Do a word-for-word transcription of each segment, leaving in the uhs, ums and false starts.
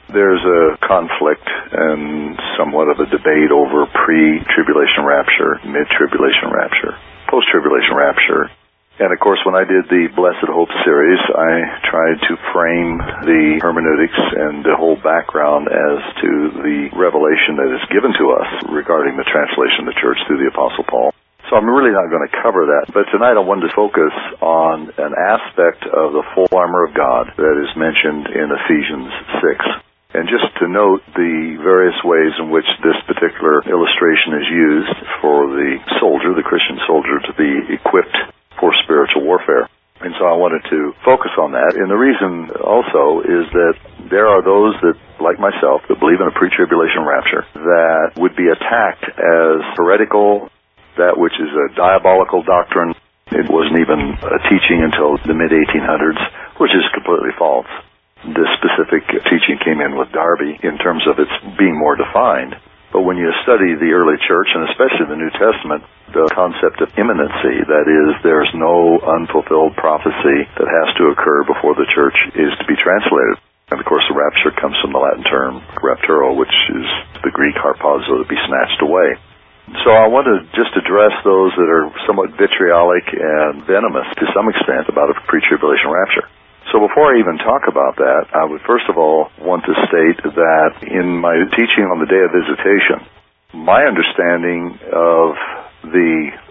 There's a conflict and somewhat of a debate over pre-tribulation rapture, mid-tribulation rapture, post-tribulation rapture. And of course, when I did the Blessed Hope series, I tried to frame the hermeneutics and the whole background as to the revelation that is given to us regarding the translation of the church through the Apostle Paul. So I'm really not going to cover that. But tonight I wanted to focus on an aspect of the full armor of God that is mentioned in Ephesians six. And just to note the various ways in which this particular illustration is used for the soldier, the Christian soldier, to be equipped for spiritual warfare. And so I wanted to focus on that. And the reason also is that there are those that, like myself, that believe in a pre-tribulation rapture that would be attacked as heretical, that which is a diabolical doctrine. It wasn't even a teaching until the mid eighteen hundreds, which is completely false. This specific teaching came in with Darby in terms of its being more defined. But when you study the early church, and especially the New Testament, the concept of imminency, that is, there's no unfulfilled prophecy that has to occur before the church is to be translated. And of course, the rapture comes from the Latin term rapturo, which is the Greek harpazo, to be snatched away. So I want to just address those that are somewhat vitriolic and venomous to some extent about a pre-tribulation rapture. So before I even talk about that, I would first of all want to state that in my teaching on the Day of Visitation, my understanding of the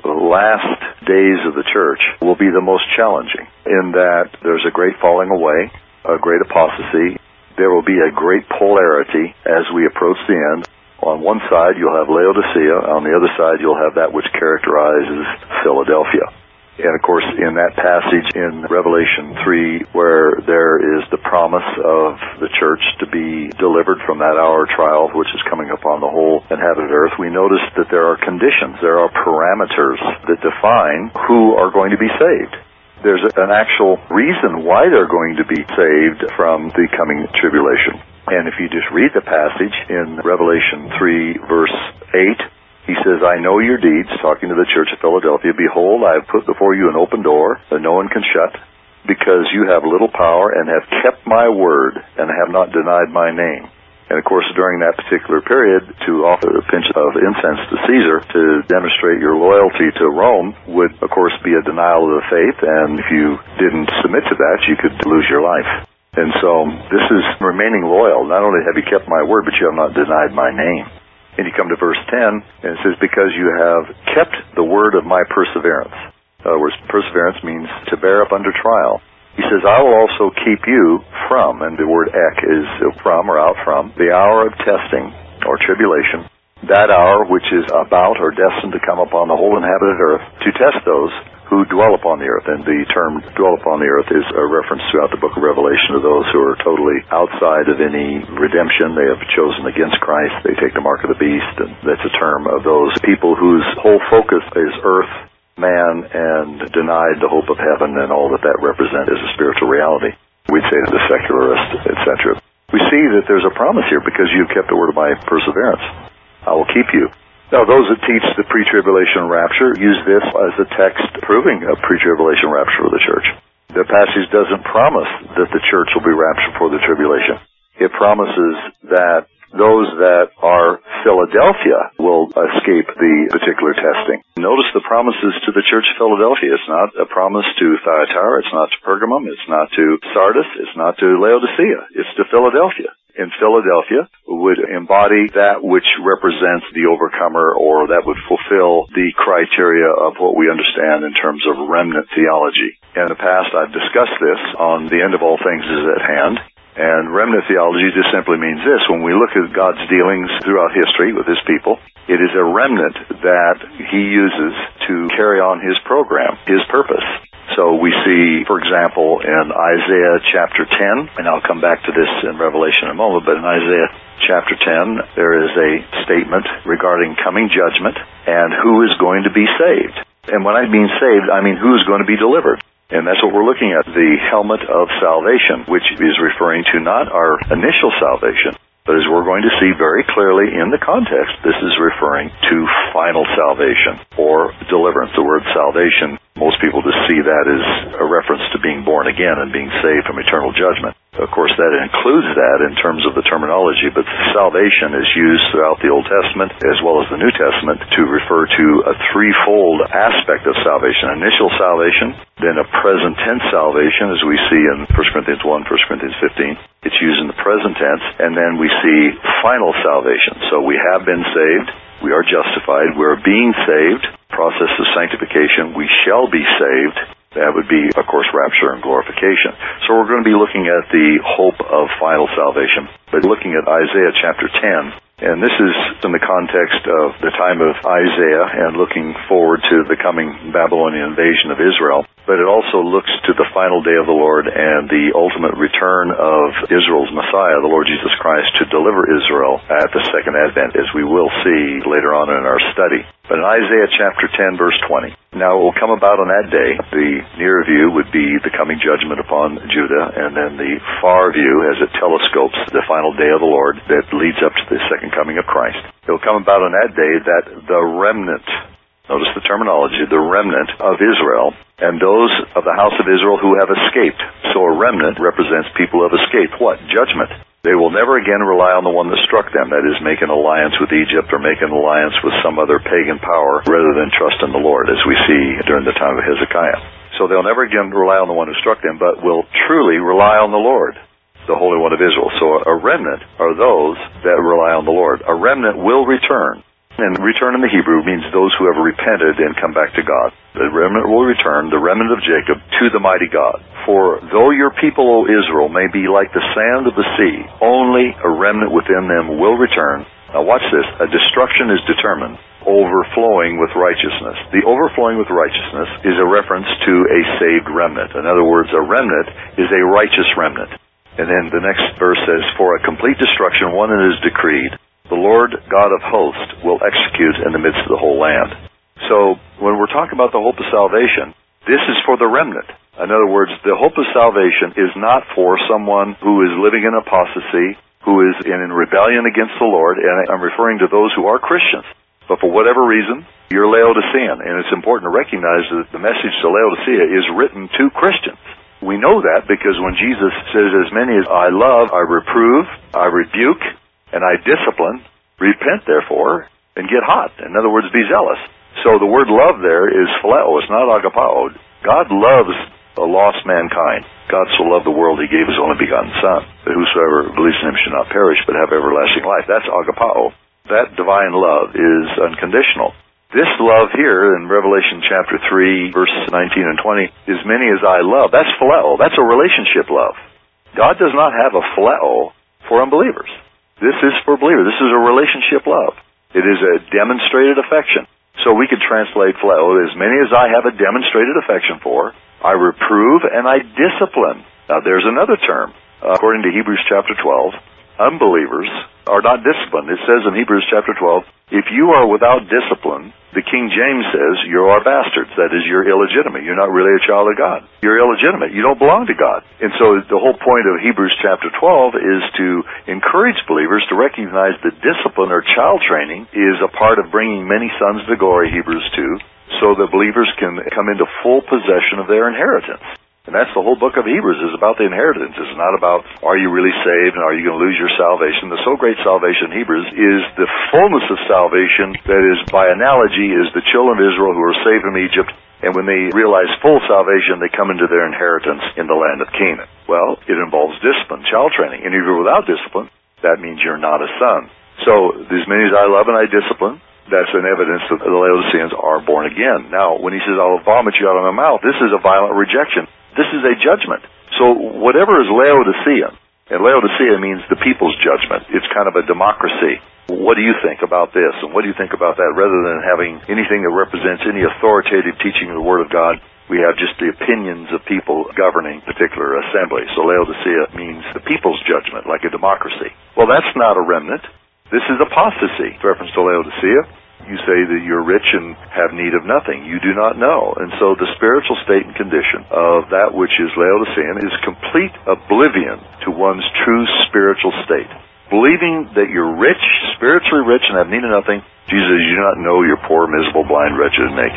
last days of the church will be the most challenging, in that there's a great falling away, a great apostasy. There will be a great polarity as we approach the end. On one side, you'll have Laodicea. On the other side, you'll have that which characterizes Philadelphia. And of course, in that passage in Revelation three, where there is the promise of the church to be delivered from that hour of trial, which is coming upon the whole inhabited earth, we notice that there are conditions, there are parameters that define who are going to be saved. There's an actual reason why they're going to be saved from the coming tribulation. And if you just read the passage in Revelation three, verse eight, he says, I know your deeds, talking to the church of Philadelphia. Behold, I have put before you an open door that no one can shut, because you have little power and have kept my word and have not denied my name. And of course, during that particular period, to offer a pinch of incense to Caesar to demonstrate your loyalty to Rome would, of course, be a denial of the faith. And if you didn't submit to that, you could lose your life. And so this is remaining loyal. Not only have you kept my word, but you have not denied my name. And you come to verse ten, and it says, because you have kept the word of my perseverance. In other words, perseverance means to bear up under trial. He says, I will also keep you from, and the word ek is from or out from, the hour of testing or tribulation, that hour which is about or destined to come upon the whole inhabited earth to test those who dwell upon the earth. And the term dwell upon the earth is a reference throughout the book of Revelation to those who are totally outside of any redemption. They have chosen against Christ. They take the mark of the beast. And that's a term of those people whose whole focus is earth, man, and denied the hope of heaven and all that that represents as a spiritual reality. We'd say to the secularist, et cetera. We see that there's a promise here, because you've kept the word of my perseverance. I will keep you. Now, those that teach the pre-tribulation rapture use this as a text proving a pre-tribulation rapture of the church. The passage doesn't promise that the church will be raptured for the tribulation. It promises that those that are Philadelphia will escape the particular testing. Notice the promises to the church of Philadelphia. It's not a promise to Thyatira. It's not to Pergamum. It's not to Sardis. It's not to Laodicea. It's to Philadelphia. In Philadelphia would embody that which represents the overcomer, or that would fulfill the criteria of what we understand in terms of remnant theology. In the past, I've discussed this on The End of All Things is at Hand. And remnant theology just simply means this. When we look at God's dealings throughout history with his people, it is a remnant that he uses to carry on his program, his purpose. So we see, for example, in Isaiah chapter ten, and I'll come back to this in Revelation in a moment, but in Isaiah chapter ten, there is a statement regarding coming judgment and who is going to be saved. And when I mean saved, I mean who is going to be delivered. And that's what we're looking at, the helmet of salvation, which is referring to not our initial salvation, but as we're going to see very clearly in the context, this is referring to final salvation or deliverance. The word salvation, most people just see that as a reference to being born again and being saved from eternal judgment. Of course, that includes that in terms of the terminology, but salvation is used throughout the Old Testament as well as the New Testament to refer to a threefold aspect of salvation. Initial salvation, then a present tense salvation, as we see in First Corinthians one, First Corinthians fifteen. It's used in the present tense, and then we see final salvation. So we have been saved, we are justified, we're being saved, process of sanctification, we shall be saved. That would be, of course, rapture and glorification. So we're going to be looking at the hope of final salvation, but looking at Isaiah chapter ten. And this is in the context of the time of Isaiah and looking forward to the coming Babylonian invasion of Israel. But it also looks to the final day of the Lord and the ultimate return of Israel's Messiah, the Lord Jesus Christ, to deliver Israel at the second advent, as we will see later on in our study. But in Isaiah chapter ten, verse twenty, now it will come about on that day, the near view would be the coming judgment upon Judah, and then the far view as it telescopes the final day of the Lord that leads up to the second coming of Christ. It will come about on that day that the remnant, notice the terminology, the remnant of Israel, and those of the house of Israel who have escaped. So a remnant represents people who have escaped. What? Judgment. They will never again rely on the one that struck them, that is, make an alliance with Egypt or make an alliance with some other pagan power rather than trust in the Lord, as we see during the time of Hezekiah. So they'll never again rely on the one who struck them, but will truly rely on the Lord, the Holy One of Israel. So a remnant are those that rely on the Lord. A remnant will return. And return in the Hebrew means those who have repented and come back to God. The remnant will return, the remnant of Jacob, to the mighty God. For though your people, O Israel, may be like the sand of the sea, only a remnant within them will return. Now watch this. A destruction is determined, overflowing with righteousness. The overflowing with righteousness is a reference to a saved remnant. In other words, a remnant is a righteous remnant. And then the next verse says, for a complete destruction, one that is decreed, the Lord God of hosts will execute in the midst of the whole land. So when we're talking about the hope of salvation, this is for the remnant. In other words, the hope of salvation is not for someone who is living in apostasy, who is in rebellion against the Lord, and I'm referring to those who are Christians. But for whatever reason, you're Laodicean, and it's important to recognize that the message to Laodicea is written to Christians. We know that because when Jesus says, as many as I love, I reprove, I rebuke, and I discipline, repent therefore, and get hot. In other words, be zealous. So the word love there is phileo, it's not agapao. God loves a lost mankind. God so loved the world, he gave his only begotten Son, that whosoever believes in him should not perish, but have everlasting life. That's agapao. That divine love is unconditional. This love here in Revelation chapter three, verses nineteen and twenty, as many as I love, that's phileo. That's a relationship love. God does not have a phileo for unbelievers. This is for believers. This is a relationship love. It is a demonstrated affection. So we could translate phileo, as many as I have a demonstrated affection for, I reprove and I discipline. Now there's another term. Uh, according to Hebrews chapter twelve, unbelievers are not disciplined. It says in Hebrews chapter twelve, if you are without discipline, the King James says you are bastards. That is, you're illegitimate. You're not really a child of God. You're illegitimate. You don't belong to God. And so the whole point of Hebrews chapter twelve is to encourage believers to recognize that discipline or child training is a part of bringing many sons to glory, Hebrews two, so that believers can come into full possession of their inheritance. And that's the whole book of Hebrews, is about the inheritance. It's not about, are you really saved and are you going to lose your salvation? The so great salvation in Hebrews is the fullness of salvation that is, by analogy, is the children of Israel who are saved from Egypt, and when they realize full salvation, they come into their inheritance in the land of Canaan. Well, it involves discipline, child training. And if you're without discipline, that means you're not a son. So, as many as I love and I discipline, that's an evidence that the Laodiceans are born again. Now, when he says, I'll vomit you out of my mouth, this is a violent rejection. This is a judgment. So whatever is Laodicean, and Laodicea means the people's judgment. It's kind of a democracy. What do you think about this, and what do you think about that? Rather than having anything that represents any authoritative teaching of the Word of God, we have just the opinions of people governing particular assemblies. So Laodicea means the people's judgment, like a democracy. Well, that's not a remnant. This is apostasy. Reference to Laodicea. You say that you're rich and have need of nothing. You do not know. And so the spiritual state and condition of that which is Laodicean is complete oblivion to one's true spiritual state. Believing that you're rich, spiritually rich, and have need of nothing, Jesus says, you do not know you're poor, miserable, blind, wretched, and naked.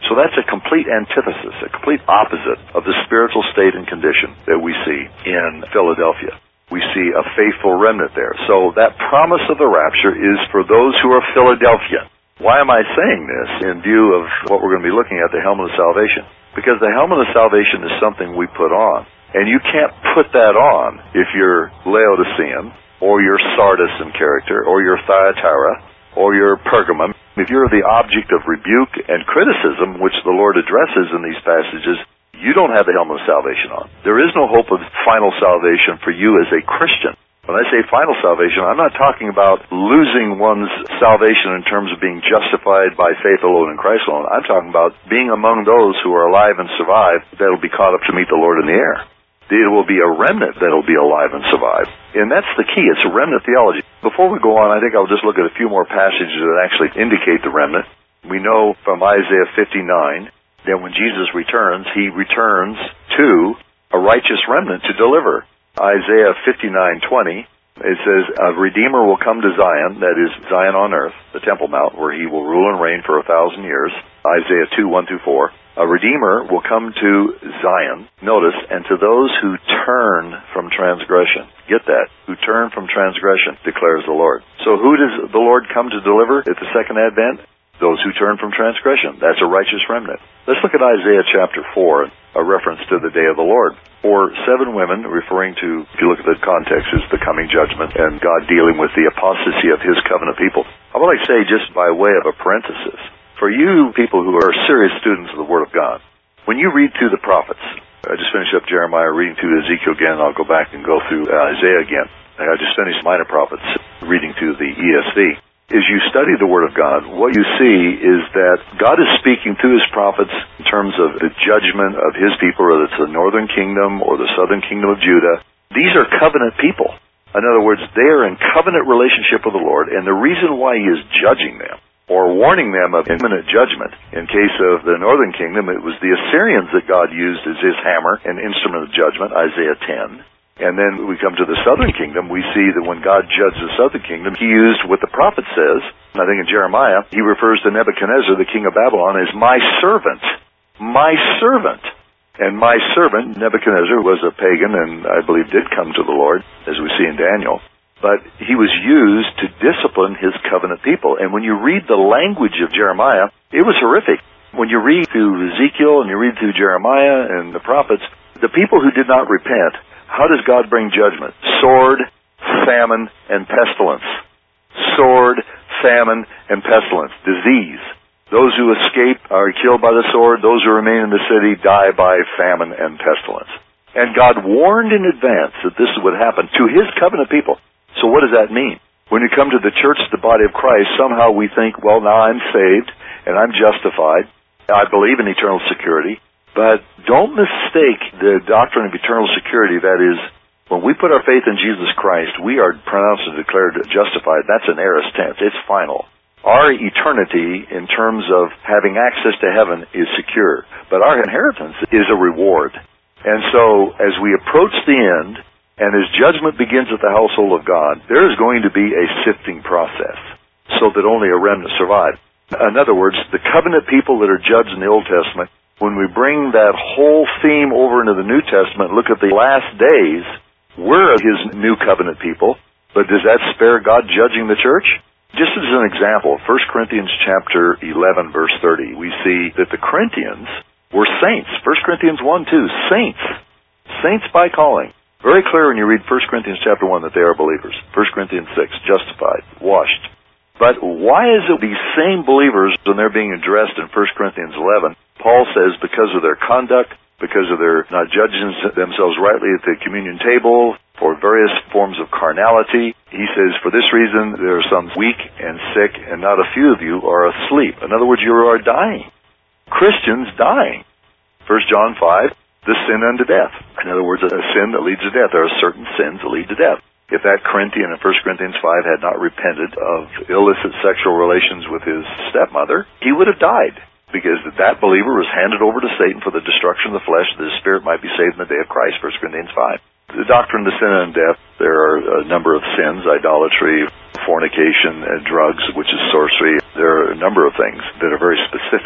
So that's a complete antithesis, a complete opposite of the spiritual state and condition that we see in Philadelphia. We see a faithful remnant there. So that promise of the rapture is for those who are Philadelphian. Why am I saying this in view of what we're going to be looking at, the helmet of salvation? Because the helmet of salvation is something we put on. And you can't put that on if you're Laodicean, or you're Sardis in character, or you're Thyatira, or you're Pergamum. If you're the object of rebuke and criticism, which the Lord addresses in these passages, you don't have the helmet of salvation on. There is no hope of final salvation for you as a Christian. When I say final salvation, I'm not talking about losing one's salvation in terms of being justified by faith alone in Christ alone. I'm talking about being among those who are alive and survive that will be caught up to meet the Lord in the air. It will be a remnant that will be alive and survive. And that's the key. It's a remnant theology. Before we go on, I think I'll just look at a few more passages that actually indicate the remnant. We know from Isaiah fifty-nine that when Jesus returns, he returns to a righteous remnant to deliver. Isaiah fifty-nine twenty, it says, a Redeemer will come to Zion, that is Zion on earth, the Temple Mount, where he will rule and reign for a thousand years. Isaiah two, one through four. A Redeemer will come to Zion, notice, and to those who turn from transgression. Get that? Who turn from transgression, declares the Lord. So who does the Lord come to deliver at the second advent? Those who turn from transgression. That's a righteous remnant. Let's look at Isaiah chapter four, a reference to the day of the Lord. For seven women, referring to, if you look at the context, is the coming judgment and God dealing with the apostasy of his covenant people. I would like to say, just by way of a parenthesis, for you people who are serious students of the Word of God, when you read through the prophets, I just finished up Jeremiah, reading through Ezekiel again, I'll go back and go through Isaiah again. I just finished Minor Prophets, reading through the E S V. As you study the Word of God, what you see is that God is speaking through his prophets in terms of the judgment of his people, whether it's the northern kingdom or the southern kingdom of Judah. These are covenant people. In other words, they are in covenant relationship with the Lord, and the reason why he is judging them or warning them of imminent judgment. In case of the northern kingdom, it was the Assyrians that God used as his hammer and instrument of judgment, Isaiah ten. And then we come to the southern kingdom, we see that when God judged the southern kingdom, he used what the prophet says. I think in Jeremiah, he refers to Nebuchadnezzar, the king of Babylon, as my servant. My servant. And my servant, Nebuchadnezzar, was a pagan and I believe did come to the Lord, as we see in Daniel. But he was used to discipline his covenant people. And when you read the language of Jeremiah, it was horrific. When you read through Ezekiel and you read through Jeremiah and the prophets, the people who did not repent, how does God bring judgment? Sword, famine, and pestilence. Sword, famine, and pestilence. Disease. Those who escape are killed by the sword. Those who remain in the city die by famine and pestilence. And God warned in advance that this would happen to his covenant people. So what does that mean? When you come to the church, the body of Christ, somehow we think, well, now I'm saved and I'm justified. I believe in eternal security. But don't mistake the doctrine of eternal security. That is, when we put our faith in Jesus Christ, we are pronounced and declared justified. That's an aorist tense. It's final. Our eternity, in terms of having access to heaven, is secure. But our inheritance is a reward. And so, as we approach the end, and as judgment begins at the household of God, there is going to be a sifting process, so that only a remnant survive. In other words, the covenant people that are judged in the Old Testament, when we bring that whole theme over into the New Testament, look at the last days, we're his new covenant people, but does that spare God judging the church? Just as an example, First Corinthians chapter eleven, verse thirty, we see that the Corinthians were saints. First Corinthians one, two, saints. Saints by calling. Very clear when you read First Corinthians chapter one that they are believers. First Corinthians six, justified, washed. But why is it these same believers, when they're being addressed in First Corinthians eleven, Paul says because of their conduct, because of their not judging themselves rightly at the communion table, for various forms of carnality, he says, for this reason there are some weak and sick, and not a few of you are asleep. In other words, you are dying. Christians dying. First John five, the sin unto death. In other words, a sin that leads to death. There are certain sins that lead to death. If that Corinthian in First Corinthians five had not repented of illicit sexual relations with his stepmother, he would have died, because that believer was handed over to Satan for the destruction of the flesh, that his spirit might be saved in the day of Christ, First Corinthians five. The doctrine of sin and death, there are a number of sins, idolatry, fornication, and drugs, which is sorcery. There are a number of things that are very specific.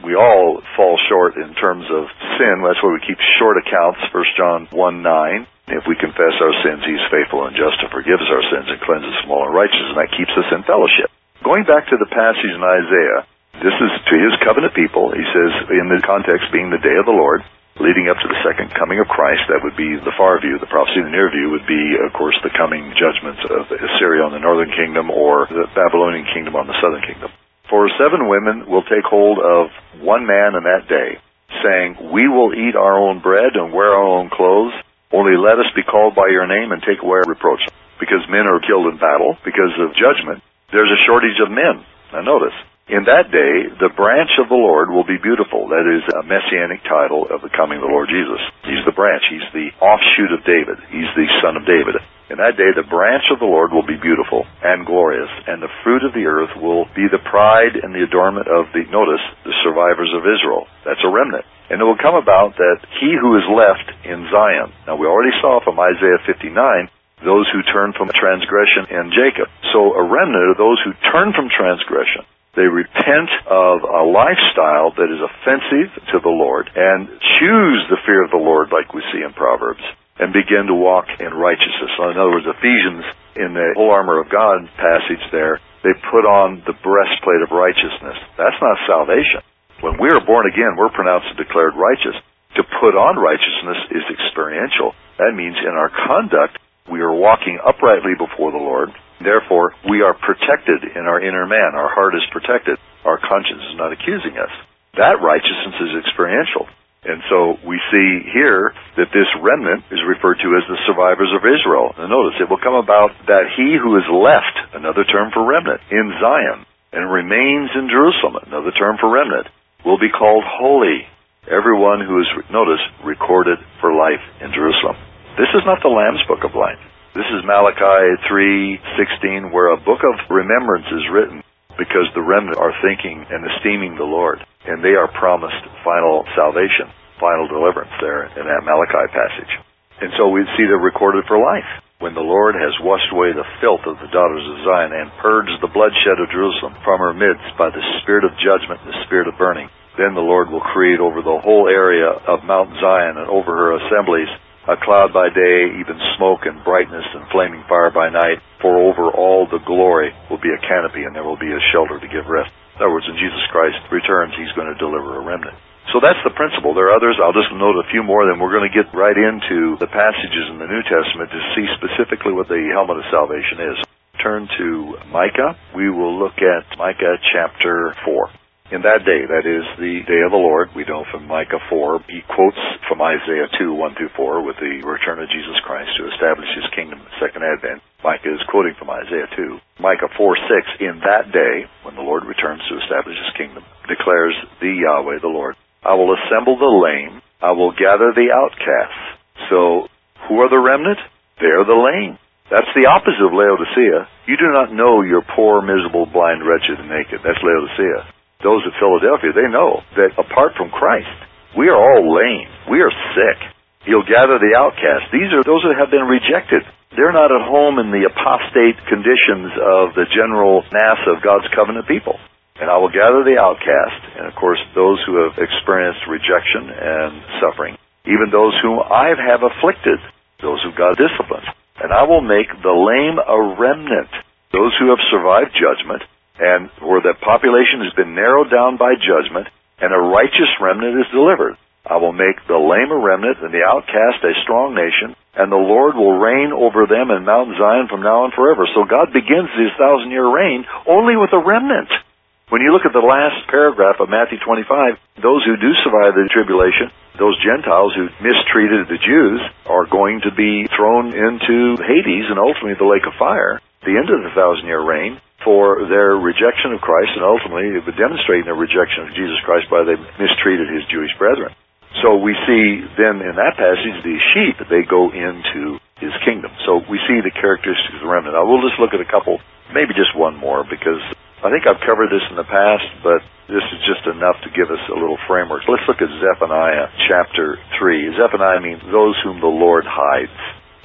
We all fall short in terms of sin. That's why we keep short accounts, First John one nine. If we confess our sins, He's faithful and just to forgive us our sins and cleanse us from all unrighteousness, and that keeps us in fellowship. Going back to the passage in Isaiah, this is to His covenant people. He says, in the context being the day of the Lord, leading up to the second coming of Christ, that would be the far view. The prophecy in the near view would be, of course, the coming judgments of Assyria on the northern kingdom or the Babylonian kingdom on the southern kingdom. For seven women will take hold of one man in that day, saying, we will eat our own bread and wear our own clothes. Only let us be called by your name and take away our reproach. Because men are killed in battle, because of judgment, there's a shortage of men. Now notice, in that day, the branch of the Lord will be beautiful. That is a messianic title of the coming of the Lord Jesus. He's the branch. He's the offshoot of David. He's the son of David. In that day, the branch of the Lord will be beautiful and glorious, and the fruit of the earth will be the pride and the adornment of the, notice, the survivors of Israel. That's a remnant. And it will come about that he who is left in Zion. Now, we already saw from Isaiah fifty-nine, those who turn from transgression in Jacob. So a remnant are those who turn from transgression. They repent of a lifestyle that is offensive to the Lord and choose the fear of the Lord, like we see in Proverbs, and begin to walk in righteousness. So in other words, Ephesians, in the whole armor of God passage there, they put on the breastplate of righteousness. That's not salvation. When we are born again, we're pronounced and declared righteous. To put on righteousness is experiential. That means in our conduct, we are walking uprightly before the Lord. Therefore, we are protected in our inner man. Our heart is protected. Our conscience is not accusing us. That righteousness is experiential. And so we see here that this remnant is referred to as the survivors of Israel. And notice, it will come about that he who is left, another term for remnant, in Zion, and remains in Jerusalem, another term for remnant, will be called holy. Everyone who is, notice, recorded for life in Jerusalem. This is not the Lamb's Book of Life. This is Malachi three sixteen, where a book of remembrance is written because the remnant are thinking and esteeming the Lord, and they are promised final salvation, final deliverance there in that Malachi passage. And so we see they're recorded for life. When the Lord has washed away the filth of the daughters of Zion and purged the bloodshed of Jerusalem from her midst by the spirit of judgment and the spirit of burning, then the Lord will create over the whole area of Mount Zion and over her assemblies a cloud by day, even smoke and brightness and flaming fire by night, for over all the glory will be a canopy, and there will be a shelter to give rest. In other words, when Jesus Christ returns, He's going to deliver a remnant. So that's the principle. There are others. I'll just note a few more, then we're going to get right into the passages in the New Testament to see specifically what the helmet of salvation is. Turn to Micah. We will look at Micah chapter four. In that day, that is the day of the Lord, we know from Micah four, he quotes from Isaiah two, one through four, with the return of Jesus Christ to establish His kingdom in the second advent. Micah is quoting from Isaiah two. Micah four six, in that day, when the Lord returns to establish His kingdom, declares the Yahweh, the Lord, I will assemble the lame, I will gather the outcasts. So, who are the remnant? They are the lame. That's the opposite of Laodicea. You do not know you're poor, miserable, blind, wretched, and naked. That's Laodicea. Those at Philadelphia, they know that apart from Christ, we are all lame. We are sick. He'll gather the outcasts. These are those that have been rejected. They're not at home in the apostate conditions of the general mass of God's covenant people. And I will gather the outcast, and of course those who have experienced rejection and suffering, even those whom I have afflicted, those who God disciplines. And I will make the lame a remnant, those who have survived judgment, and where the population has been narrowed down by judgment, and a righteous remnant is delivered. I will make the lame a remnant, and the outcast a strong nation, and the Lord will reign over them in Mount Zion from now on forever. So God begins His thousand-year reign only with a remnant. When you look at the last paragraph of Matthew twenty-five, those who do survive the tribulation, those Gentiles who mistreated the Jews, are going to be thrown into Hades and ultimately the lake of fire, the end of the thousand-year reign, for their rejection of Christ, and ultimately it would demonstrate their rejection of Jesus Christ by they mistreated His Jewish brethren. So we see then in that passage, the sheep, they go into His kingdom. So we see the characteristics of the remnant. I will just look at a couple, maybe just one more, because I think I've covered this in the past, but this is just enough to give us a little framework. Let's look at Zephaniah chapter three. Zephaniah means those whom the Lord hides.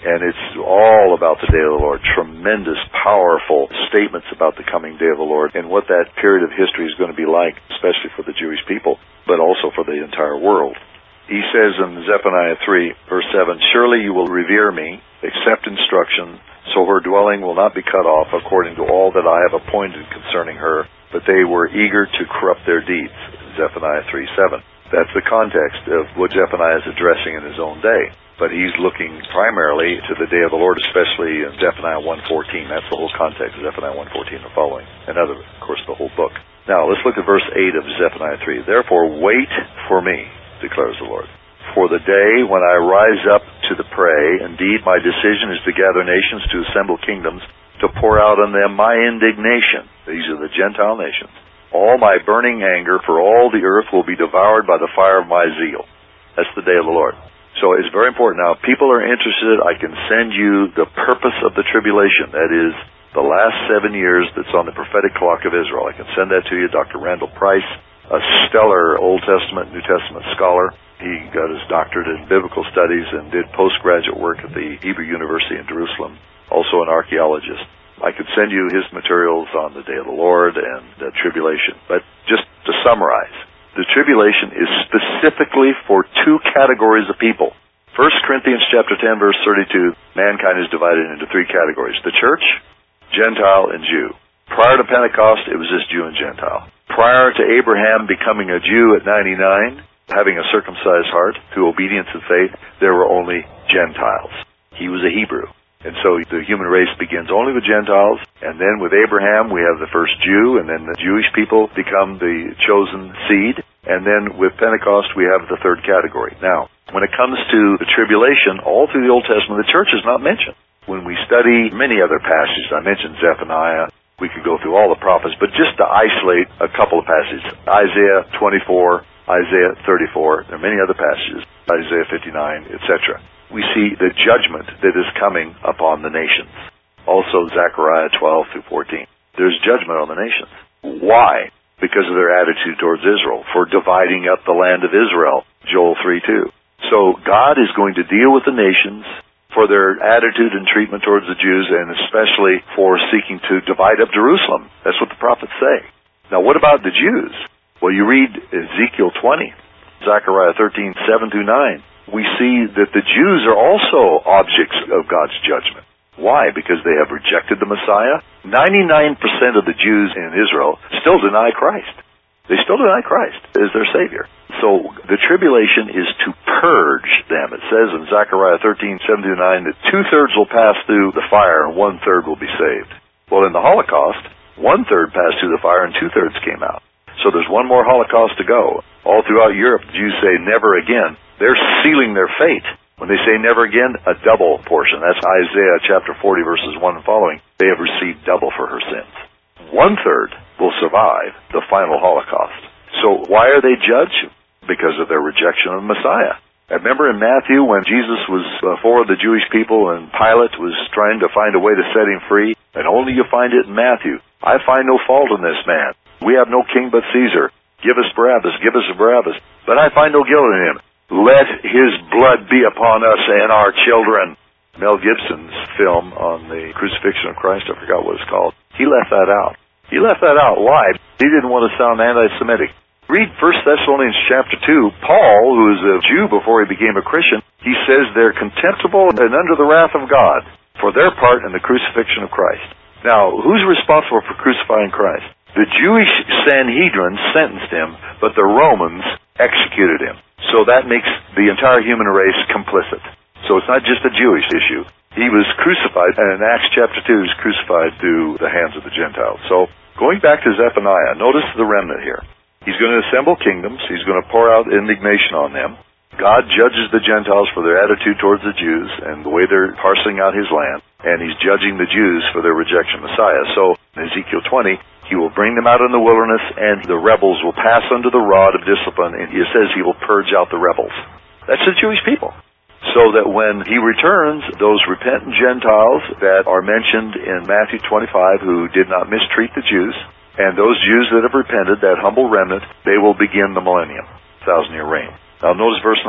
And it's all about the day of the Lord. Tremendous, powerful statements about the coming day of the Lord and what that period of history is going to be like, especially for the Jewish people, but also for the entire world. He says in Zephaniah three, verse seven, "Surely you will revere me, accept instruction, so her dwelling will not be cut off according to all that I have appointed concerning her, but they were eager to corrupt their deeds." Zephaniah three seven. That's the context of what Zephaniah is addressing in his own day. But he's looking primarily to the day of the Lord, especially in Zephaniah one fourteen. That's the whole context of Zephaniah one fourteen and following. And other, of course, the whole book. Now, let's look at verse eight of Zephaniah three. "Therefore, wait for me, declares the Lord, for the day when I rise up to the prey. Indeed, my decision is to gather nations, to assemble kingdoms, to pour out on them my indignation." These are the Gentile nations. "All my burning anger for all the earth will be devoured by the fire of my zeal." That's the day of the Lord. So it's very important. Now, if people are interested, I can send you the purpose of the tribulation. That is, the last seven years that's on the prophetic clock of Israel. I can send that to you. Doctor Randall Price, a stellar Old Testament, New Testament scholar. He got his doctorate in biblical studies and did postgraduate work at the Hebrew University in Jerusalem. Also an archaeologist. I could send you his materials on the day of the Lord and the tribulation. But just to summarize, the tribulation is specifically for two categories of people. First Corinthians chapter ten, verse thirty-two, mankind is divided into three categories: the church, Gentile, and Jew. Prior to Pentecost, it was just Jew and Gentile. Prior to Abraham becoming a Jew at ninety-nine, having a circumcised heart through obedience and faith, there were only Gentiles. He was a Hebrew. And so the human race begins only with Gentiles, and then with Abraham we have the first Jew, and then the Jewish people become the chosen seed, and then with Pentecost we have the third category. Now, when it comes to the tribulation, all through the Old Testament, the church is not mentioned. When we study many other passages, I mentioned Zephaniah, we could go through all the prophets, but just to isolate a couple of passages, Isaiah twenty-four, Isaiah thirty-four, there are many other passages, Isaiah fifty-nine, et cetera. We see the judgment that is coming upon the nations. Also Zechariah twelve through fourteen. There's judgment on the nations. Why? Because of their attitude towards Israel, for dividing up the land of Israel, Joel three two. So God is going to deal with the nations for their attitude and treatment towards the Jews, and especially for seeking to divide up Jerusalem. That's what the prophets say. Now what about the Jews? Well, you read Ezekiel twenty, Zechariah thirteen, seven through nine. We see that the Jews are also objects of God's judgment. Why? Because they have rejected the Messiah. ninety-nine percent of the Jews in Israel still deny Christ. They still deny Christ as their Savior. So the tribulation is to purge them. It says in Zechariah thirteen, seven through nine that two-thirds will pass through the fire and one-third will be saved. Well, in the Holocaust, one-third passed through the fire and two-thirds came out. So there's one more Holocaust to go. All throughout Europe, the Jews say never again. They're sealing their fate. When they say never again, a double portion. That's Isaiah chapter forty, verses one and following. They have received double for her sins. One-third will survive the final Holocaust. So why are they judged? Because of their rejection of the Messiah. I remember in Matthew when Jesus was before the Jewish people and Pilate was trying to find a way to set him free, and only you find it in Matthew. "I find no fault in this man. We have no king but Caesar. Give us Barabbas, give us Barabbas. But I find no guilt in him. Let his blood be upon us and our children." Mel Gibson's film on the crucifixion of Christ, I forgot what it's called, he left that out. He left that out. Why? He didn't want to sound anti-Semitic. Read First Thessalonians chapter two. Paul, who is a Jew before he became a Christian, he says they're contemptible and under the wrath of God for their part in the crucifixion of Christ. Now, who's responsible for crucifying Christ? The Jewish Sanhedrin sentenced him, but the Romans executed him. So that makes the entire human race complicit. So it's not just a Jewish issue. He was crucified, and in Acts chapter two, he was crucified through the hands of the Gentiles. So going back to Zephaniah, notice the remnant here. He's going to assemble kingdoms. He's going to pour out indignation on them. God judges the Gentiles for their attitude towards the Jews and the way they're parceling out his land. And he's judging the Jews for their rejection of Messiah. So in Ezekiel twenty, he will bring them out in the wilderness, and the rebels will pass under the rod of discipline. And it says he will purge out the rebels. That's the Jewish people. So that when he returns, those repentant Gentiles that are mentioned in Matthew twenty-five who did not mistreat the Jews, and those Jews that have repented, that humble remnant, they will begin the millennium, thousand-year reign. Now notice verse nine.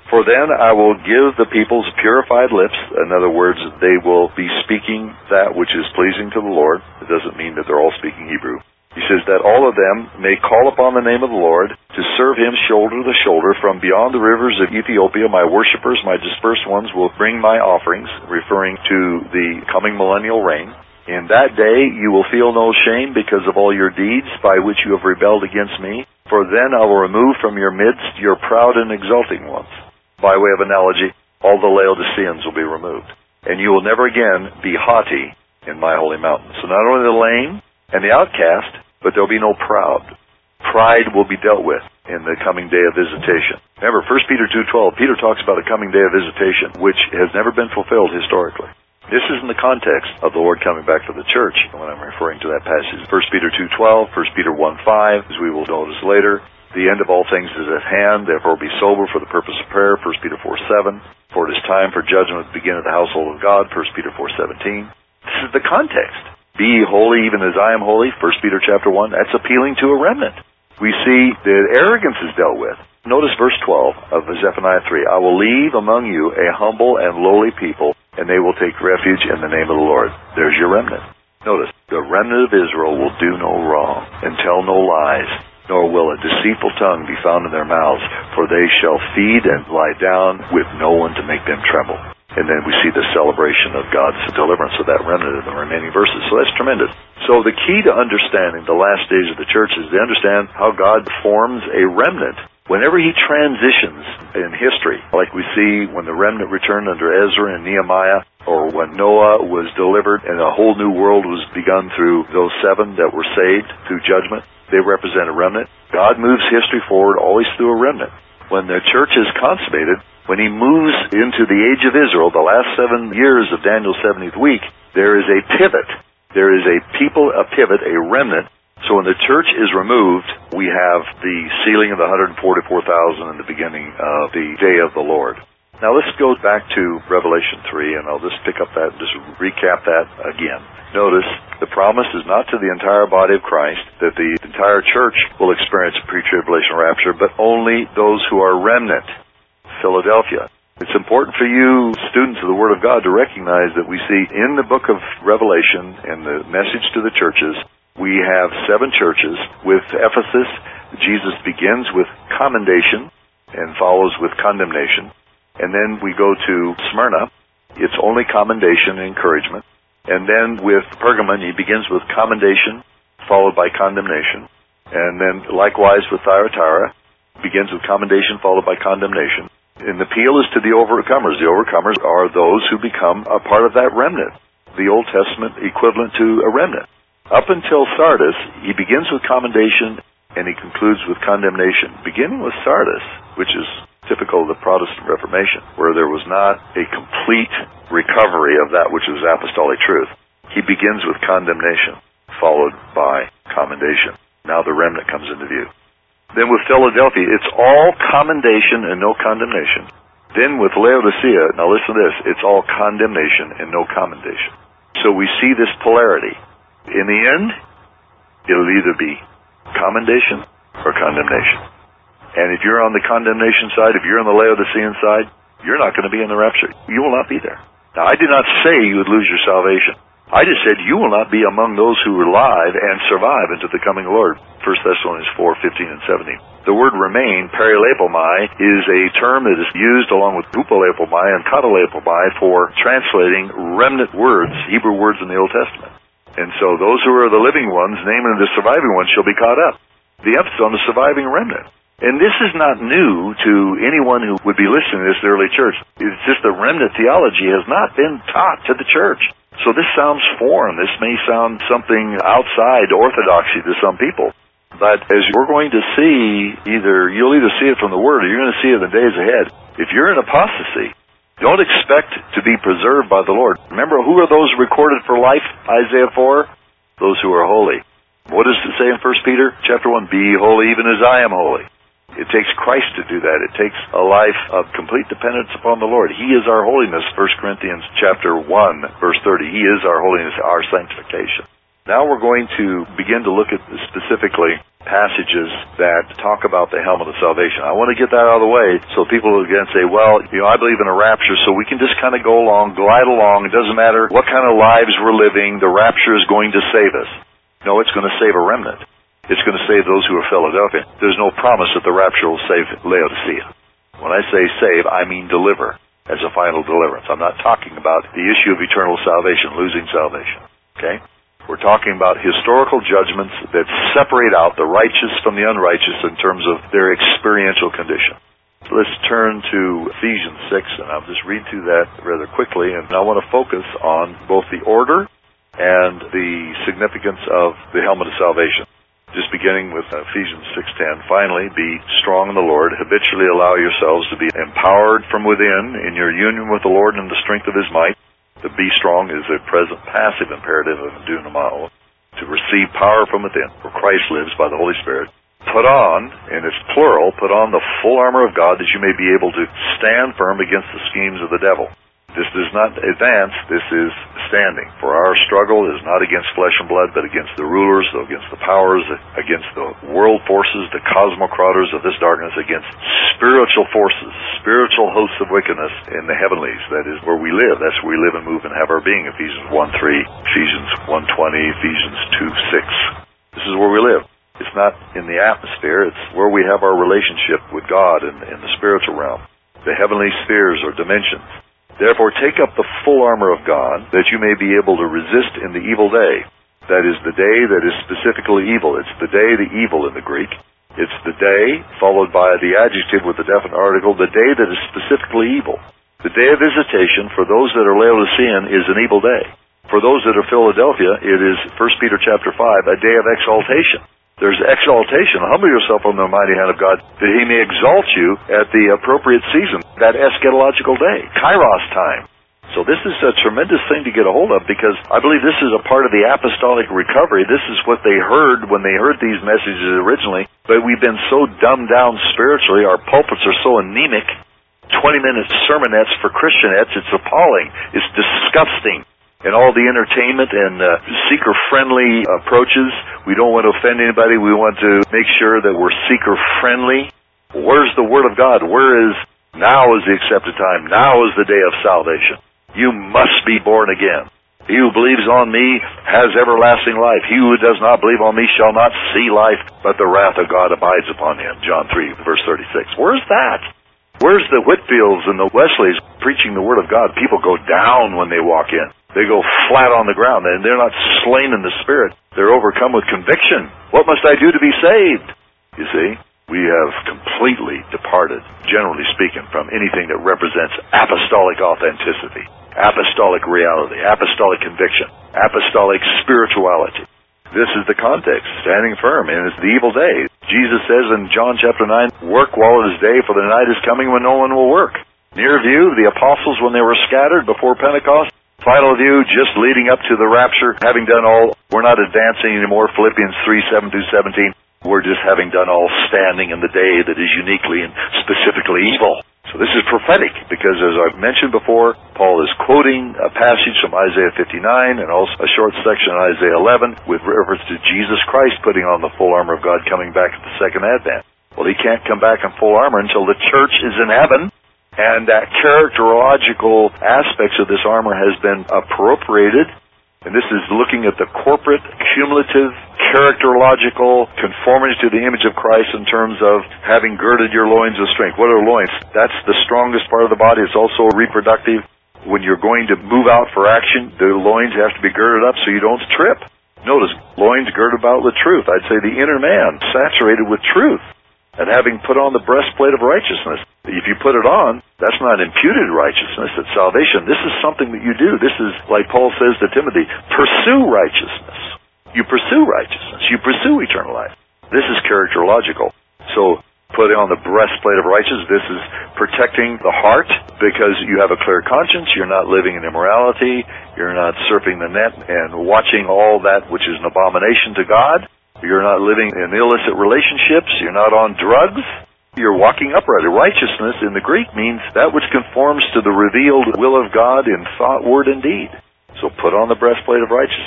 For then I will give the peoples purified lips. In other words, they will be speaking that which is pleasing to the Lord. It doesn't mean that they're all speaking Hebrew. He says that all of them may call upon the name of the Lord to serve him shoulder to shoulder. From beyond the rivers of Ethiopia, my worshipers, my dispersed ones, will bring my offerings, referring to the coming millennial reign. In that day you will feel no shame because of all your deeds by which you have rebelled against me. For then I will remove from your midst your proud and exulting ones. By way of analogy, all the Laodiceans will be removed. And you will never again be haughty in my holy mountain. So not only the lame and the outcast, but there'll be no proud. Pride will be dealt with in the coming day of visitation. Remember, First Peter two twelve, Peter talks about a coming day of visitation, which has never been fulfilled historically. This is in the context of the Lord coming back to the church when I'm referring to that passage. First Peter two twelve, First Peter one five, as we will notice later. The end of all things is at hand, therefore be sober for the purpose of prayer, First Peter four seven. For it is time for judgment to begin at the household of God, First Peter four seventeen. This is the context. Be ye holy even as I am holy, First Peter chapter one. That's appealing to a remnant. We see that arrogance is dealt with. Notice verse twelve of Zephaniah three. I will leave among you a humble and lowly people, and they will take refuge in the name of the Lord. There's your remnant. Notice, the remnant of Israel will do no wrong and tell no lies, nor will a deceitful tongue be found in their mouths, for they shall feed and lie down with no one to make them tremble. And then we see the celebration of God's deliverance of that remnant in the remaining verses. So that's tremendous. So the key to understanding the last days of the church is to understand how God forms a remnant. Whenever he transitions in history, like we see when the remnant returned under Ezra and Nehemiah, or when Noah was delivered and a whole new world was begun through those seven that were saved through judgment, they represent a remnant. God moves history forward always through a remnant. When the church is consummated, when he moves into the age of Israel, the last seven years of Daniel's seventieth week, there is a pivot. There is a people, a pivot, a remnant. So when the church is removed, we have the sealing of the one hundred forty-four thousand and the beginning of the day of the Lord. Now let's go back to Revelation three, and I'll just pick up that and just recap that again. Notice, the promise is not to the entire body of Christ that the entire church will experience a pre-tribulation rapture, but only those who are remnant. Philadelphia. It's important for you, students of the Word of God, to recognize that we see in the book of Revelation, and the message to the churches, we have seven churches. With Ephesus, Jesus begins with commendation and follows with condemnation. And then we go to Smyrna, it's only commendation and encouragement. And then with Pergamon, he begins with commendation, followed by condemnation. And then likewise with Thyatira, begins with commendation, followed by condemnation. And the appeal is to the overcomers. The overcomers are those who become a part of that remnant, the Old Testament equivalent to a remnant. Up until Sardis, he begins with commendation and he concludes with condemnation, beginning with Sardis, which is typical of the Protestant Reformation, where there was not a complete recovery of that which was apostolic truth. He begins with condemnation, followed by commendation. Now the remnant comes into view. Then with Philadelphia, it's all commendation and no condemnation. Then with Laodicea, now listen to this, it's all condemnation and no commendation. So we see this polarity. In the end, it'll either be commendation or condemnation. And if you're on the condemnation side, if you're on the Laodicean side, you're not going to be in the rapture. You will not be there. Now, I did not say you would lose your salvation. I just said you will not be among those who are alive and survive into the coming Lord. First Thessalonians four fifteen and seventeen. The word remain, perilepomai, is a term that is used along with upalepomai and katalepomai for translating remnant words, Hebrew words in the Old Testament. And so those who are the living ones, namely the surviving ones, shall be caught up. The emphasis on the surviving remnant. And this is not new to anyone who would be listening to this early church. It's just the remnant theology has not been taught to the church. So this sounds foreign. This may sound something outside orthodoxy to some people. But as we're going to see, either you'll either see it from the Word or you're going to see it in the days ahead. If you're in apostasy, don't expect to be preserved by the Lord. Remember, who are those recorded for life? Isaiah four? Those who are holy. What does it say in First Peter chapter one? Be holy even as I am holy. It takes Christ to do that. It takes a life of complete dependence upon the Lord. He is our holiness, First Corinthians chapter one, verse thirty. He is our holiness, our sanctification. Now we're going to begin to look at specifically passages that talk about the helmet of salvation. I want to get that out of the way so people again say, well, you know, I believe in a rapture, so we can just kind of go along, glide along. It doesn't matter what kind of lives we're living. The rapture is going to save us. No, it's going to save a remnant. It's going to save those who are Philadelphia. There's no promise that the rapture will save Laodicea. When I say save, I mean deliver as a final deliverance. I'm not talking about the issue of eternal salvation, losing salvation. Okay? We're talking about historical judgments that separate out the righteous from the unrighteous in terms of their experiential condition. Let's turn to Ephesians six, and I'll just read through that rather quickly, and I want to focus on both the order and the significance of the helmet of salvation. Just beginning with Ephesians six ten, finally, be strong in the Lord, habitually allow yourselves to be empowered from within in your union with the Lord and the strength of His might. To be strong is a present passive imperative of dunamao, to receive power from within, for Christ lives by the Holy Spirit. Put on, and it's plural, put on the full armor of God that you may be able to stand firm against the schemes of the devil. This is not advance, this is standing. For our struggle is not against flesh and blood, but against the rulers, against the powers, against the world forces, the cosmocrators of this darkness, against spiritual forces, spiritual hosts of wickedness in the heavenlies. That is where we live. That's where we live and move and have our being. Ephesians one three, Ephesians one twenty, Ephesians two six. This is where we live. It's not in the atmosphere. It's where we have our relationship with God in, in the spiritual realm. The heavenly spheres or dimensions. Therefore, take up the full armor of God, that you may be able to resist in the evil day. That is the day that is specifically evil. It's the day, the evil in the Greek. It's the day, followed by the adjective with the definite article, the day that is specifically evil. The day of visitation, for those that are Laodicean, is an evil day. For those that are Philadelphia, it is First Peter chapter five, a day of exaltation. There's exaltation. Humble yourself on the mighty hand of God, that He may exalt you at the appropriate season, that eschatological day, Kairos time. So this is a tremendous thing to get a hold of, because I believe this is a part of the apostolic recovery. This is what they heard when they heard these messages originally, but we've been so dumbed down spiritually, our pulpits are so anemic, twenty-minute sermonettes for Christianettes, it's appalling, it's disgusting. And all the entertainment and uh, seeker-friendly approaches. We don't want to offend anybody. We want to make sure that we're seeker-friendly. Where's the Word of God? Where is, now is the accepted time. Now is the day of salvation. You must be born again. He who believes on me has everlasting life. He who does not believe on me shall not see life, but the wrath of God abides upon him. John three, verse thirty-six. Where's that? Where's the Whitfields and the Wesleys preaching the Word of God? People go down when they walk in. They go flat on the ground, and they're not slain in the Spirit. They're overcome with conviction. What must I do to be saved? You see, we have completely departed, generally speaking, from anything that represents apostolic authenticity, apostolic reality, apostolic conviction, apostolic spirituality. This is the context, standing firm, and it's the evil day. Jesus says in John chapter nine, work while it is day, for the night is coming when no one will work. Near view, the apostles when they were scattered before Pentecost. Final view, just leading up to the rapture, having done all, we're not advancing anymore, Philippians three, seven through seventeen. We're just having done all, standing in the day that is uniquely and specifically evil. So this is prophetic, because as I've mentioned before, Paul is quoting a passage from Isaiah fifty-nine and also a short section in Isaiah eleven with reference to Jesus Christ putting on the full armor of God coming back at the second advent. Well, He can't come back in full armor until the church is in heaven. And that characterological aspects of this armor has been appropriated. And this is looking at the corporate, cumulative, characterological conformity to the image of Christ in terms of having girded your loins with strength. What are loins? That's the strongest part of the body. It's also reproductive. When you're going to move out for action, the loins have to be girded up so you don't trip. Notice, loins girded about with truth. I'd say the inner man saturated with truth. And having put on the breastplate of righteousness. If you put it on, that's not imputed righteousness, it's salvation. This is something that you do. This is, like Paul says to Timothy, pursue righteousness. You pursue righteousness. You pursue eternal life. This is characterological. So, putting on the breastplate of righteousness, this is protecting the heart, because you have a clear conscience, you're not living in immorality, you're not surfing the net and watching all that which is an abomination to God. You're not living in illicit relationships. You're not on drugs. You're walking uprightly. Righteousness in the Greek means that which conforms to the revealed will of God in thought, word, and deed. So put on the breastplate of righteousness.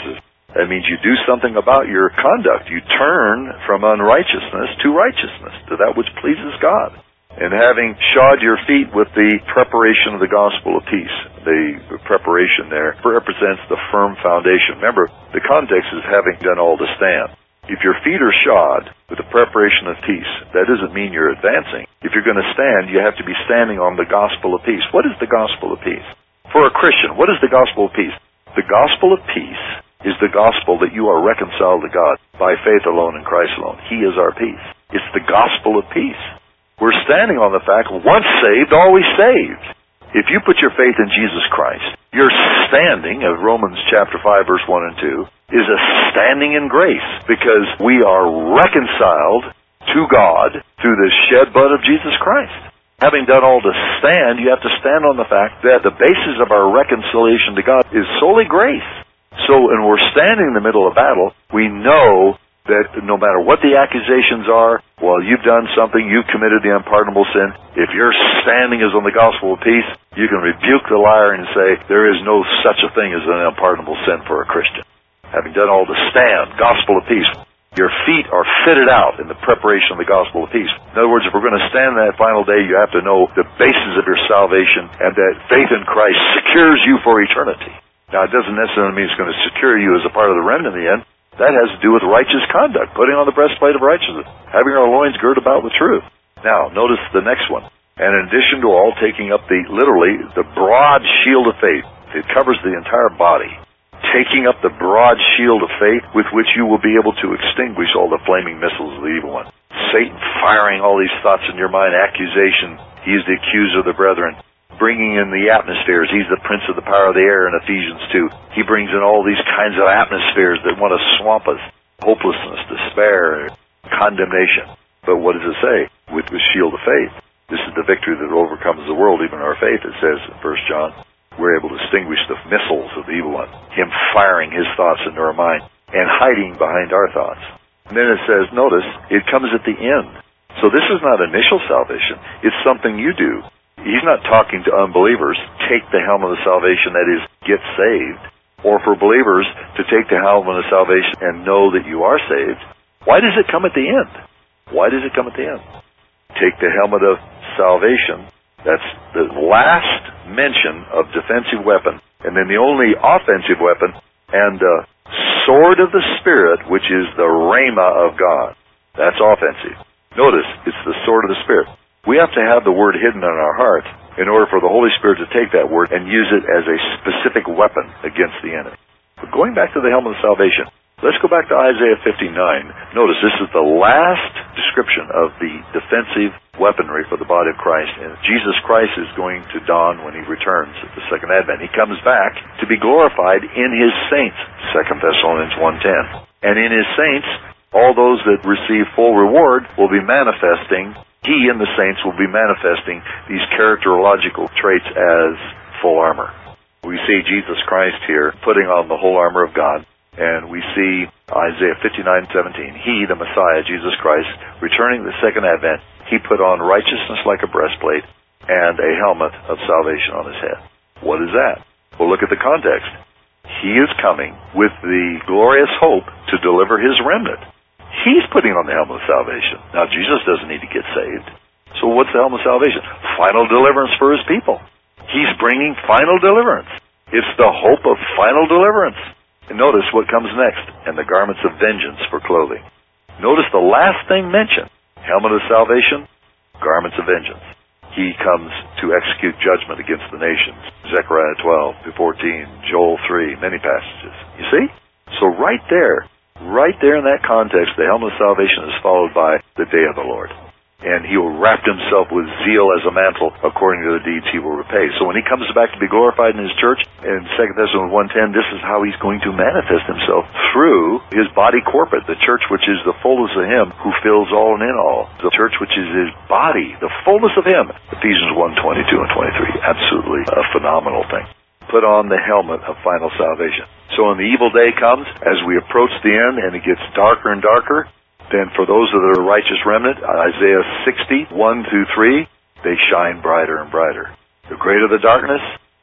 That means you do something about your conduct. You turn from unrighteousness to righteousness, to that which pleases God. And having shod your feet with the preparation of the gospel of peace. The preparation there represents the firm foundation. Remember, the context is having done all to stand. If your feet are shod with the preparation of peace, that doesn't mean you're advancing. If you're going to stand, you have to be standing on the gospel of peace. What is the gospel of peace? For a Christian, what is the gospel of peace? The gospel of peace is the gospel that you are reconciled to God by faith alone in Christ alone. He is our peace. It's the gospel of peace. We're standing on the fact, once saved, always saved. If you put your faith in Jesus Christ, your standing, of Romans chapter five, verse one and two, is a standing in grace, because we are reconciled to God through the shed blood of Jesus Christ. Having done all to stand, you have to stand on the fact that the basis of our reconciliation to God is solely grace. So, and we're standing in the middle of battle, we know that no matter what the accusations are, well, you've done something, you've committed the unpardonable sin. If your standing is on the gospel of peace, you can rebuke the liar and say, there is no such a thing as an unpardonable sin for a Christian. Having done all to stand, gospel of peace. Your feet are fitted out in the preparation of the gospel of peace. In other words, if we're going to stand in that final day, you have to know the basis of your salvation, and that faith in Christ secures you for eternity. Now, it doesn't necessarily mean it's going to secure you as a part of the remnant in the end. That has to do with righteous conduct, putting on the breastplate of righteousness, having our loins girt about with truth. Now, notice the next one. And in addition to all, taking up the, literally, the broad shield of faith. It covers the entire body. Taking up the broad shield of faith with which you will be able to extinguish all the flaming missiles of the evil one. Satan firing all these thoughts in your mind, accusation. He is the accuser of the brethren. Bringing in the atmospheres. He's the prince of the power of the air in Ephesians two. He brings in all these kinds of atmospheres that want to swamp us. Hopelessness, despair, condemnation. But what does it say? With the shield of faith. This is the victory that overcomes the world, even our faith, it says in First John. We're able to distinguish the missiles of the evil one. Him firing his thoughts into our mind and hiding behind our thoughts. And then it says, notice, it comes at the end. So this is not initial salvation. It's something you do. He's not talking to unbelievers, take the helmet of salvation, that is, get saved, or for believers to take the helmet of salvation and know that you are saved. Why does it come at the end? Why does it come at the end? Take the helmet of salvation, that's the last mention of defensive weapon, and then the only offensive weapon, and the sword of the Spirit, which is the rhema of God. That's offensive. Notice, it's the sword of the Spirit. We have to have the word hidden in our heart in order for the Holy Spirit to take that word and use it as a specific weapon against the enemy. But going back to the helmet of salvation, let's go back to Isaiah fifty-nine. Notice this is the last description of the defensive weaponry for the body of Christ. And Jesus Christ is going to dawn when he returns at the second advent. He comes back to be glorified in his saints, Second Thessalonians one ten. And in his saints, all those that receive full reward will be manifesting. He and the saints will be manifesting these characterological traits as full armor. We see Jesus Christ here putting on the whole armor of God, and we see Isaiah fifty-nine seventeen. He, the Messiah, Jesus Christ, returning the second advent, he put on righteousness like a breastplate and a helmet of salvation on his head. What is that? Well, look at the context. He is coming with the glorious hope to deliver his remnant. He's putting on the helmet of salvation. Now, Jesus doesn't need to get saved. So what's the helmet of salvation? Final deliverance for his people. He's bringing final deliverance. It's the hope of final deliverance. And notice what comes next. And the garments of vengeance for clothing. Notice the last thing mentioned. Helmet of salvation, garments of vengeance. He comes to execute judgment against the nations. Zechariah twelve to fourteen, Joel three, many passages. You see? So right there, right there in that context, the helmet of salvation is followed by the day of the Lord. And he will wrap himself with zeal as a mantle, according to the deeds he will repay. So when he comes back to be glorified in his church, in Second Thessalonians one ten, this is how he's going to manifest himself through his body corporate, the church which is the fullness of him who fills all and in all. The church which is his body, the fullness of him. Ephesians one twenty-two and twenty-three. Absolutely a phenomenal thing. Put on the helmet of final salvation. So when the evil day comes, as we approach the end and it gets darker and darker, then for those of the righteous remnant, Isaiah sixty, one through three, they shine brighter and brighter. The greater the darkness,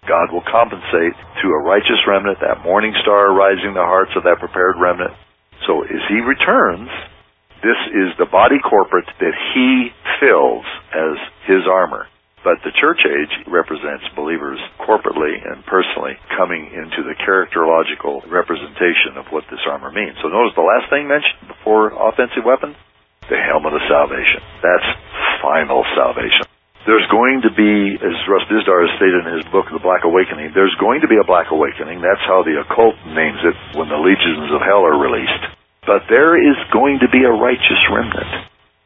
God will compensate through a righteous remnant, that morning star rising the hearts of that prepared remnant. So as he returns, this is the body corporate that he fills as his armor. But the church age represents believers corporately and personally coming into the characterological representation of what this armor means. So notice the last thing mentioned before offensive weapon, the helmet of salvation. That's final salvation. There's going to be, as Russ Dizdar has stated in his book, The Black Awakening, there's going to be a Black Awakening. That's how the occult names it when the legions of hell are released. But there is going to be a righteous remnant.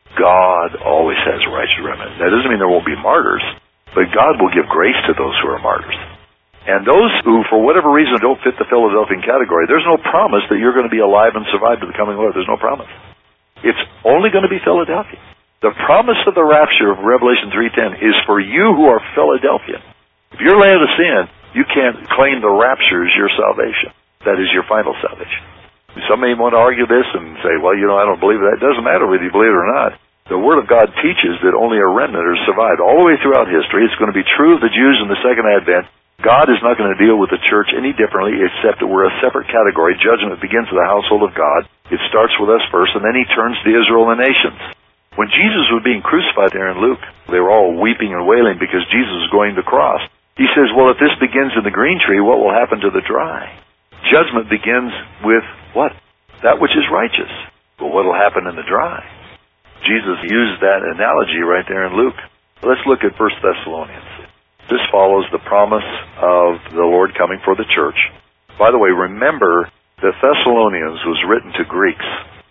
God always has a righteous remnant. That doesn't mean there won't be martyrs, but God will give grace to those who are martyrs. And those who, for whatever reason, don't fit the Philadelphian category, there's no promise that you're going to be alive and survive to the coming Lord. There's no promise. It's only going to be Philadelphia. The promise of the rapture of Revelation three ten is for you who are Philadelphia. If you're Laodicean, you can't claim the rapture as your salvation. That is your final salvation. Some may want to argue this and say, well, you know, I don't believe that. It doesn't matter whether you believe it or not. The Word of God teaches that only a remnant has survived. All the way throughout history, it's going to be true of the Jews in the Second Advent. God is not going to deal with the church any differently, except that we're a separate category. Judgment begins with the household of God. It starts with us first, and then he turns to Israel and the nations. When Jesus was being crucified there in Luke, they were all weeping and wailing because Jesus was going to the cross. He says, well, if this begins in the green tree, what will happen to the dry? Judgment begins with what? That which is righteous. Well, what will happen in the dry? Jesus used that analogy right there in Luke. Let's look at First Thessalonians. This follows the promise of the Lord coming for the church. By the way, remember that Thessalonians was written to Greeks.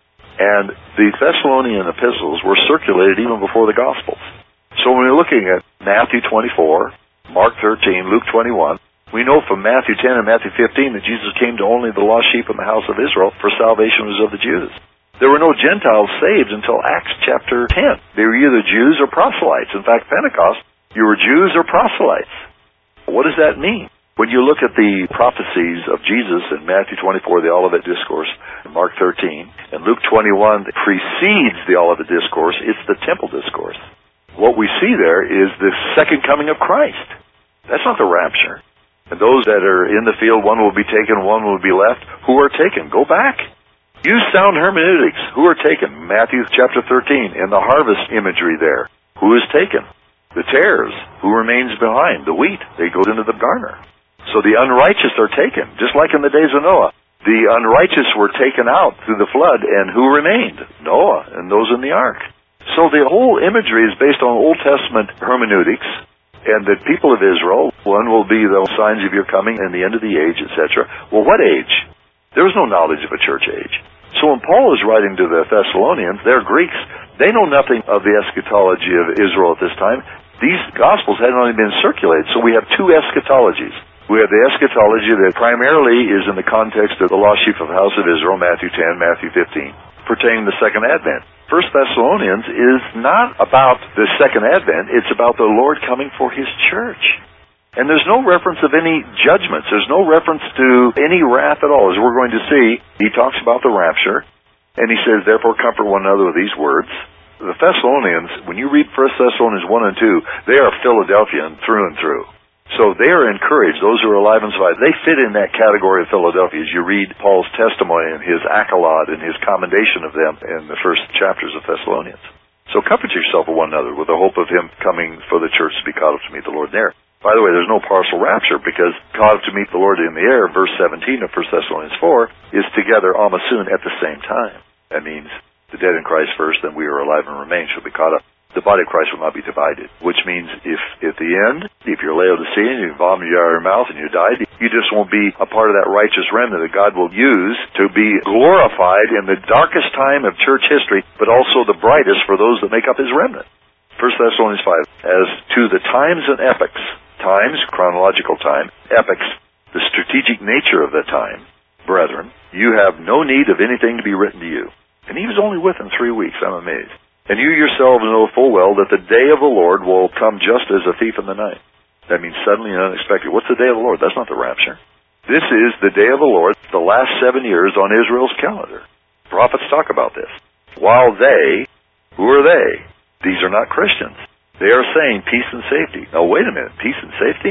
And the Thessalonian epistles were circulated even before the Gospels. So when we're looking at Matthew twenty-four, Mark thirteen, Luke twenty-one, we know from Matthew ten and Matthew fifteen that Jesus came to only the lost sheep in the house of Israel, for salvation was of the Jews. There were no Gentiles saved until Acts chapter ten. They were either Jews or proselytes. In fact, Pentecost, you were Jews or proselytes. What does that mean? When you look at the prophecies of Jesus in Matthew twenty-four, the Olivet Discourse, Mark thirteen, and Luke twenty-one that precedes the Olivet Discourse, it's the Temple Discourse. What we see there is the second coming of Christ. That's not the rapture. And those that are in the field, one will be taken, one will be left. Who are taken? Go back. Use sound hermeneutics. Who are taken? Matthew chapter thirteen, and the harvest imagery there. Who is taken? The tares. Who remains behind? The wheat. They go into the garner. So the unrighteous are taken, just like in the days of Noah. The unrighteous were taken out through the flood, and who remained? Noah and those in the ark. So the whole imagery is based on Old Testament hermeneutics, and the people of Israel, one will be the signs of your coming and the end of the age, et cetera. Well, what age? There was no knowledge of a church age. So when Paul is writing to the Thessalonians, they're Greeks. They know nothing of the eschatology of Israel at this time. These Gospels hadn't only been circulated, so we have two eschatologies. We have the eschatology that primarily is in the context of the lost sheep of the house of Israel, Matthew ten, Matthew fifteen, pertaining to the Second Advent. First Thessalonians is not about the Second Advent, it's about the Lord coming for His church. And there's no reference of any judgments, there's no reference to any wrath at all. As we're going to see, he talks about the rapture, and he says, therefore comfort one another with these words. The Thessalonians, when you read First Thessalonians one and two, they are Philadelphian through and through. So they are encouraged, those who are alive and survive. They fit in that category of Philadelphia as you read Paul's testimony and his accolade and his commendation of them in the first chapters of Thessalonians. So comfort yourself with one another with the hope of him coming for the church to be caught up to meet the Lord there. By the way, there's no partial rapture because caught up to meet the Lord in the air, verse seventeen of First Thessalonians four, is together amasoon at the same time. That means the dead in Christ first, then we are alive and remain shall be caught up. The body of Christ will not be divided, which means if at the end, if you're Laodicean, you vomit out of your mouth and you died, you just won't be a part of that righteous remnant that God will use to be glorified in the darkest time of church history, but also the brightest for those that make up his remnant. First Thessalonians five, as to the times and epochs, times, chronological time, epochs, the strategic nature of the time, brethren, you have no need of anything to be written to you. And he was only with them three weeks, I'm amazed. And you yourselves know full well that the day of the Lord will come just as a thief in the night. That means suddenly and unexpected. What's the day of the Lord? That's not the rapture. This is the day of the Lord, the last seven years on Israel's calendar. Prophets talk about this. While they, who are they? These are not Christians. They are saying peace and safety. Now wait a minute, peace and safety?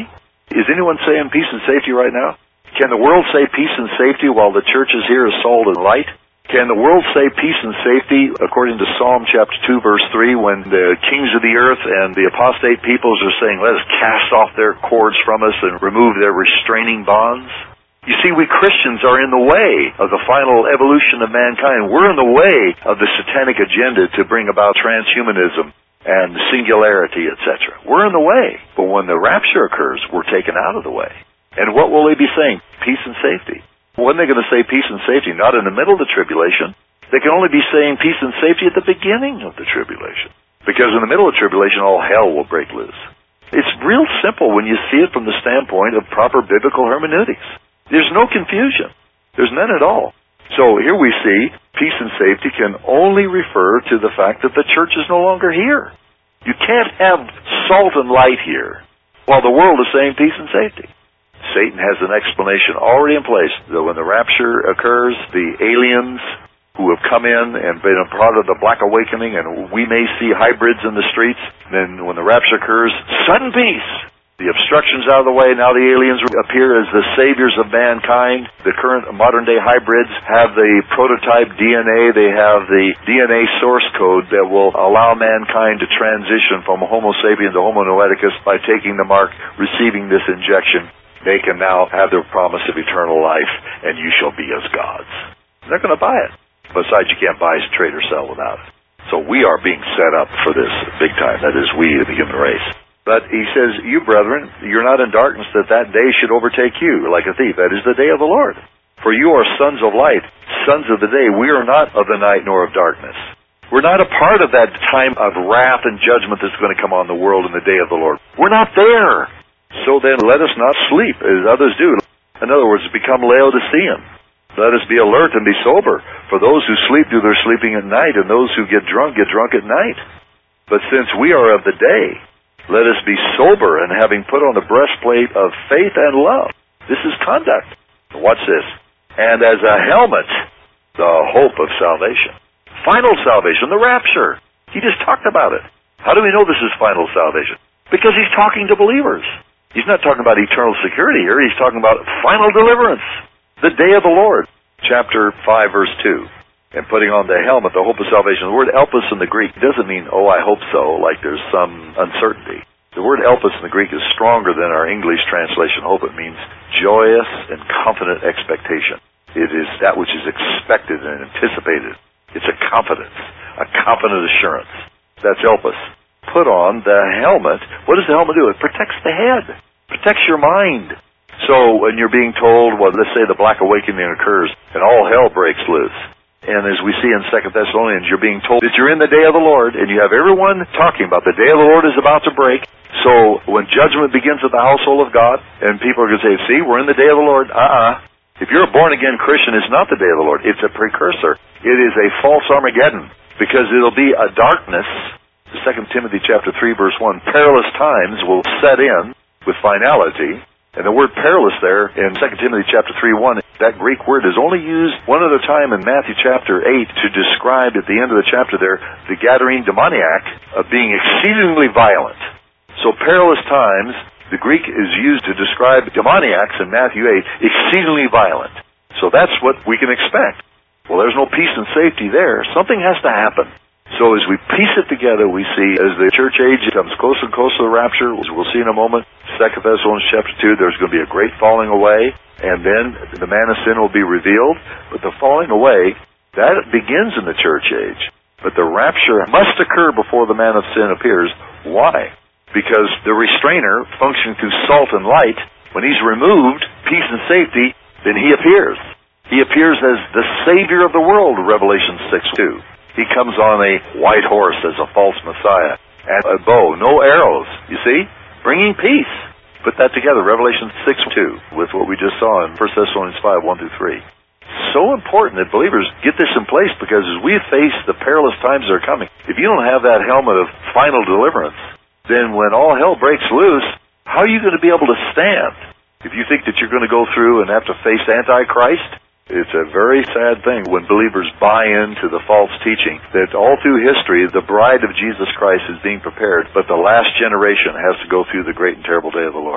Is anyone saying peace and safety right now? Can the world say peace and safety while the church is here as salt and light? Can the world say peace and safety according to Psalm chapter two verse three when the kings of the earth and the apostate peoples are saying, let us cast off their cords from us and remove their restraining bonds? You see, we Christians are in the way of the final evolution of mankind. We're in the way of the satanic agenda to bring about transhumanism and singularity, et cetera. We're in the way. But when the rapture occurs, we're taken out of the way. And what will they be saying? Peace and safety. When are they going to say peace and safety? Not in the middle of the tribulation. They can only be saying peace and safety at the beginning of the tribulation. Because in the middle of tribulation, all hell will break loose. It's real simple when you see it from the standpoint of proper biblical hermeneutics. There's no confusion. There's none at all. So here we see peace and safety can only refer to the fact that the church is no longer here. You can't have salt and light here while the world is saying peace and safety. Satan has an explanation already in place that when the rapture occurs, the aliens who have come in and been a part of the Black Awakening, and we may see hybrids in the streets, then when the rapture occurs, sudden peace. The obstruction's out of the way. Now the aliens appear as the saviors of mankind. The current modern-day hybrids have the prototype D N A. They have the D N A source code that will allow mankind to transition from Homo sapien to Homo noeticus by taking the mark, receiving this injection. They can now have their promise of eternal life, and you shall be as gods. They're going to buy it. Besides, you can't buy a trade or sell without it. So we are being set up for this big time. That is, we, the human race. But he says, you brethren, you're not in darkness that that day should overtake you like a thief. That is the day of the Lord. For you are sons of light, sons of the day. We are not of the night nor of darkness. We're not a part of that time of wrath and judgment that's going to come on the world in the day of the Lord. We're not there. So then let us not sleep as others do. In other words, become Laodicean. Let us be alert and be sober. For those who sleep do their sleeping at night, and those who get drunk get drunk at night. But since we are of the day, let us be sober, and having put on the breastplate of faith and love. This is conduct. Watch this. And as a helmet, the hope of salvation. Final salvation, the rapture. He just talked about it. How do we know this is final salvation? Because he's talking to believers. He's not talking about eternal security here. He's talking about final deliverance. The day of the Lord. Chapter five, verse two. And putting on the helmet, the hope of salvation. The word elpis in the Greek doesn't mean, oh, I hope so, like there's some uncertainty. The word elpis in the Greek is stronger than our English translation hope. It means joyous and confident expectation. It is that which is expected and anticipated. It's a confidence, a confident assurance. That's elpis. Put on the helmet. What does the helmet do? It protects the head. Protects your mind. So when you're being told, well, let's say the Black Awakening occurs and all hell breaks loose. And as we see in Second Thessalonians, you're being told that you're in the day of the Lord, and you have everyone talking about the day of the Lord is about to break. So when judgment begins at the household of God, and people are going to say, see, we're in the day of the Lord. Uh-uh. If you're a born-again Christian, it's not the day of the Lord. It's a precursor. It is a false Armageddon, because it'll be a darkness. Second Timothy chapter three, verse one, perilous times will set in with finality. And the word perilous there in Second Timothy chapter three, one, that Greek word is only used one other time in Matthew chapter eight to describe at the end of the chapter there the Gadarene demoniac of being exceedingly violent. So perilous times, the Greek is used to describe demoniacs in Matthew eight, exceedingly violent. So that's what we can expect. Well, there's no peace and safety there. Something has to happen. So as we piece it together, we see as the church age comes closer and closer to the rapture, as we'll see in a moment, Second Thessalonians chapter two, there's going to be a great falling away, and then the man of sin will be revealed. But the falling away, that begins in the church age. But the rapture must occur before the man of sin appears. Why? Because the restrainer, functioning through salt and light, when he's removed, peace and safety, then he appears. He appears as the Savior of the world, Revelation six two. He comes on a white horse as a false Messiah, and a bow, no arrows, you see? Bringing peace. Put that together, Revelation six two, with what we just saw in First Thessalonians five, one through three. So important that believers get this in place, because as we face the perilous times that are coming, if you don't have that helmet of final deliverance, then when all hell breaks loose, how are you going to be able to stand? If you think that you're going to go through and have to face Antichrist, it's a very sad thing when believers buy into the false teaching that all through history the bride of Jesus Christ is being prepared, but the last generation has to go through the great and terrible day of the Lord.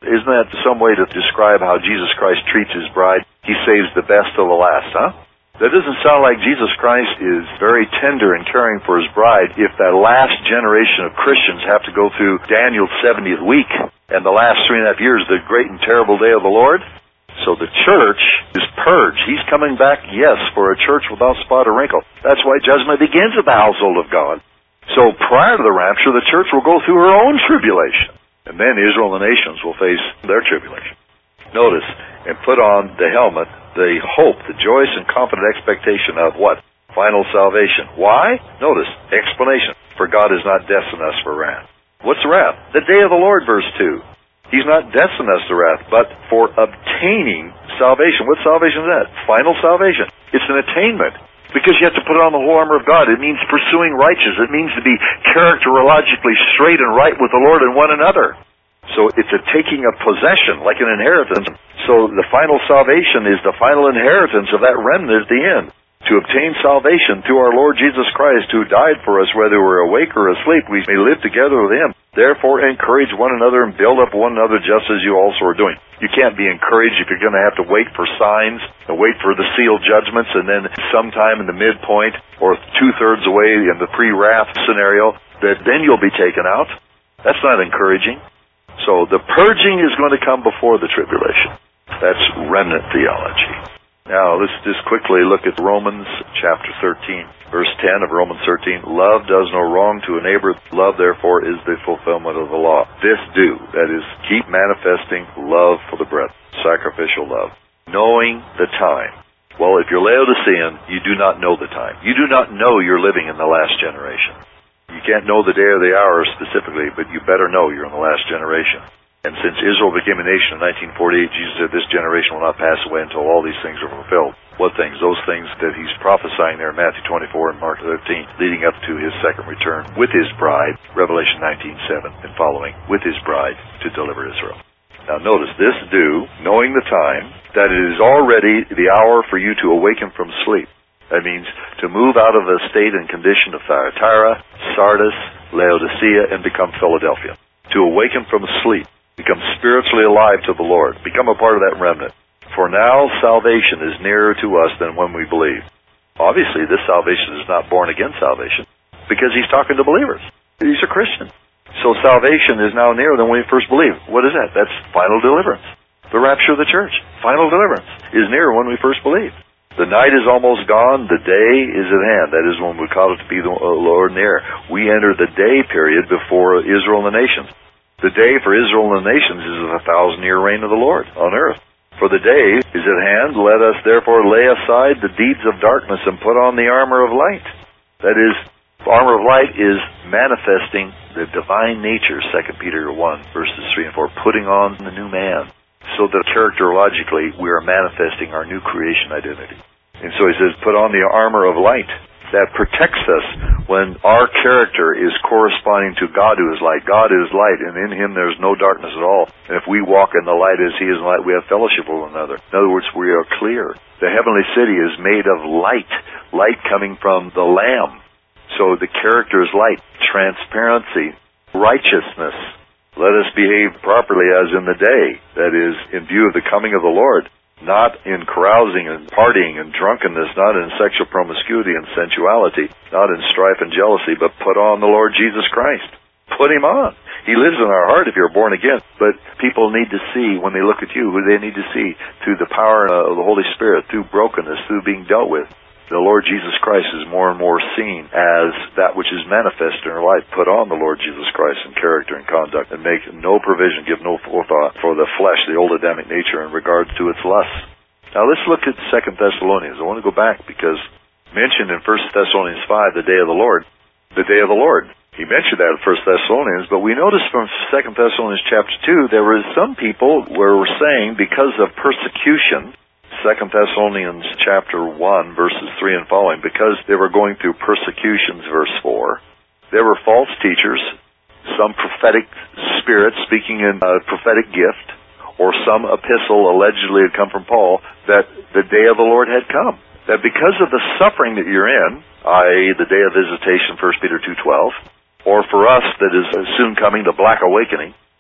Isn't that some way to describe how Jesus Christ treats his bride? He saves the best till the last, huh? That doesn't sound like Jesus Christ is very tender and caring for his bride if that last generation of Christians have to go through Daniel's seventieth week and the last three and a half years, the great and terrible day of the Lord. So the church is purged. He's coming back, yes, for a church without spot or wrinkle. That's why judgment begins at the household of God. So prior to the rapture, the church will go through her own tribulation. And then Israel and the nations will face their tribulation. Notice, and put on the helmet, the hope, the joyous and confident expectation of what? Final salvation. Why? Notice, explanation. For God has not destined us for wrath. What's the wrath? The day of the Lord, verse two. He's not destined us to wrath, but for obtaining salvation. What salvation is that? Final salvation. It's an attainment. Because you have to put on the whole armor of God. It means pursuing righteousness. It means to be characterologically straight and right with the Lord and one another. So it's a taking of possession, like an inheritance. So the final salvation is the final inheritance of that remnant at the end. To obtain salvation through our Lord Jesus Christ, who died for us, whether we're awake or asleep, we may live together with him. Therefore, encourage one another and build up one another just as you also are doing. You can't be encouraged if you're going to have to wait for signs, and wait for the sealed judgments, and then sometime in the midpoint, or two-thirds away in the pre-wrath scenario, that then you'll be taken out. That's not encouraging. So the purging is going to come before the tribulation. That's remnant theology. Now, let's just quickly look at Romans chapter thirteen, verse ten of Romans thirteen. Love does no wrong to a neighbor. Love, therefore, is the fulfillment of the law. This do, that is, keep manifesting love for the brethren, sacrificial love, knowing the time. Well, if you're Laodicean, you do not know the time. You do not know you're living in the last generation. You can't know the day or the hour specifically, but you better know you're in the last generation. And since Israel became a nation in nineteen forty-eight, Jesus said this generation will not pass away until all these things are fulfilled. What things? Those things that he's prophesying there in Matthew twenty-four and Mark thirteen, leading up to his second return with his bride, Revelation nineteen seven and following, with his bride to deliver Israel. Now notice, this do, knowing the time, that it is already the hour for you to awaken from sleep. That means to move out of the state and condition of Thyatira, Sardis, Laodicea, and become Philadelphia. To awaken from sleep. Become spiritually alive to the Lord. Become a part of that remnant. For now, salvation is nearer to us than when we believe. Obviously, this salvation is not born-again salvation, because he's talking to believers. These are Christians. So salvation is now nearer than when we first believed. What is that? That's final deliverance. The rapture of the church. Final deliverance is nearer when we first believed. The night is almost gone. The day is at hand. That is when we call it to be the Lord near. We enter the day period before Israel and the nations. The day for Israel and the nations is a thousand-year reign of the Lord on earth. For the day is at hand. Let us therefore lay aside the deeds of darkness and put on the armor of light. That is, armor of light is manifesting the divine nature, Second Peter one, verses three and four, putting on the new man. So that characterologically we are manifesting our new creation identity. And so he says, put on the armor of light. That protects us when our character is corresponding to God who is light. God is light, and in him there is no darkness at all. And if we walk in the light as he is in light, we have fellowship with one another. In other words, we are clear. The heavenly city is made of light, light coming from the Lamb. So the character is light, transparency, righteousness. Let us behave properly as in the day, that is, in view of the coming of the Lord. Not in carousing and partying and drunkenness, not in sexual promiscuity and sensuality, not in strife and jealousy, but put on the Lord Jesus Christ. Put him on. He lives in our heart if you're born again. But people need to see, when they look at you, who they need to see through the power of the Holy Spirit, through brokenness, through being dealt with. The Lord Jesus Christ is more and more seen as that which is manifest in our life. Put on the Lord Jesus Christ in character and conduct, and make no provision, give no forethought for the flesh, the old Adamic nature, in regards to its lusts. Now let's look at Second Thessalonians. I want to go back because mentioned in First Thessalonians five, the day of the Lord. The day of the Lord. He mentioned that in First Thessalonians, but we notice from Second Thessalonians chapter two, there were some people where we're saying because of persecution, Second Thessalonians chapter one, verses three and following, because they were going through persecutions, verse four, there were false teachers, some prophetic spirits speaking in a prophetic gift, or some epistle allegedly had come from Paul, that the day of the Lord had come. That because of the suffering that you're in, that is the day of visitation, First Peter two twelve, or for us that is soon coming, the Black Awakening,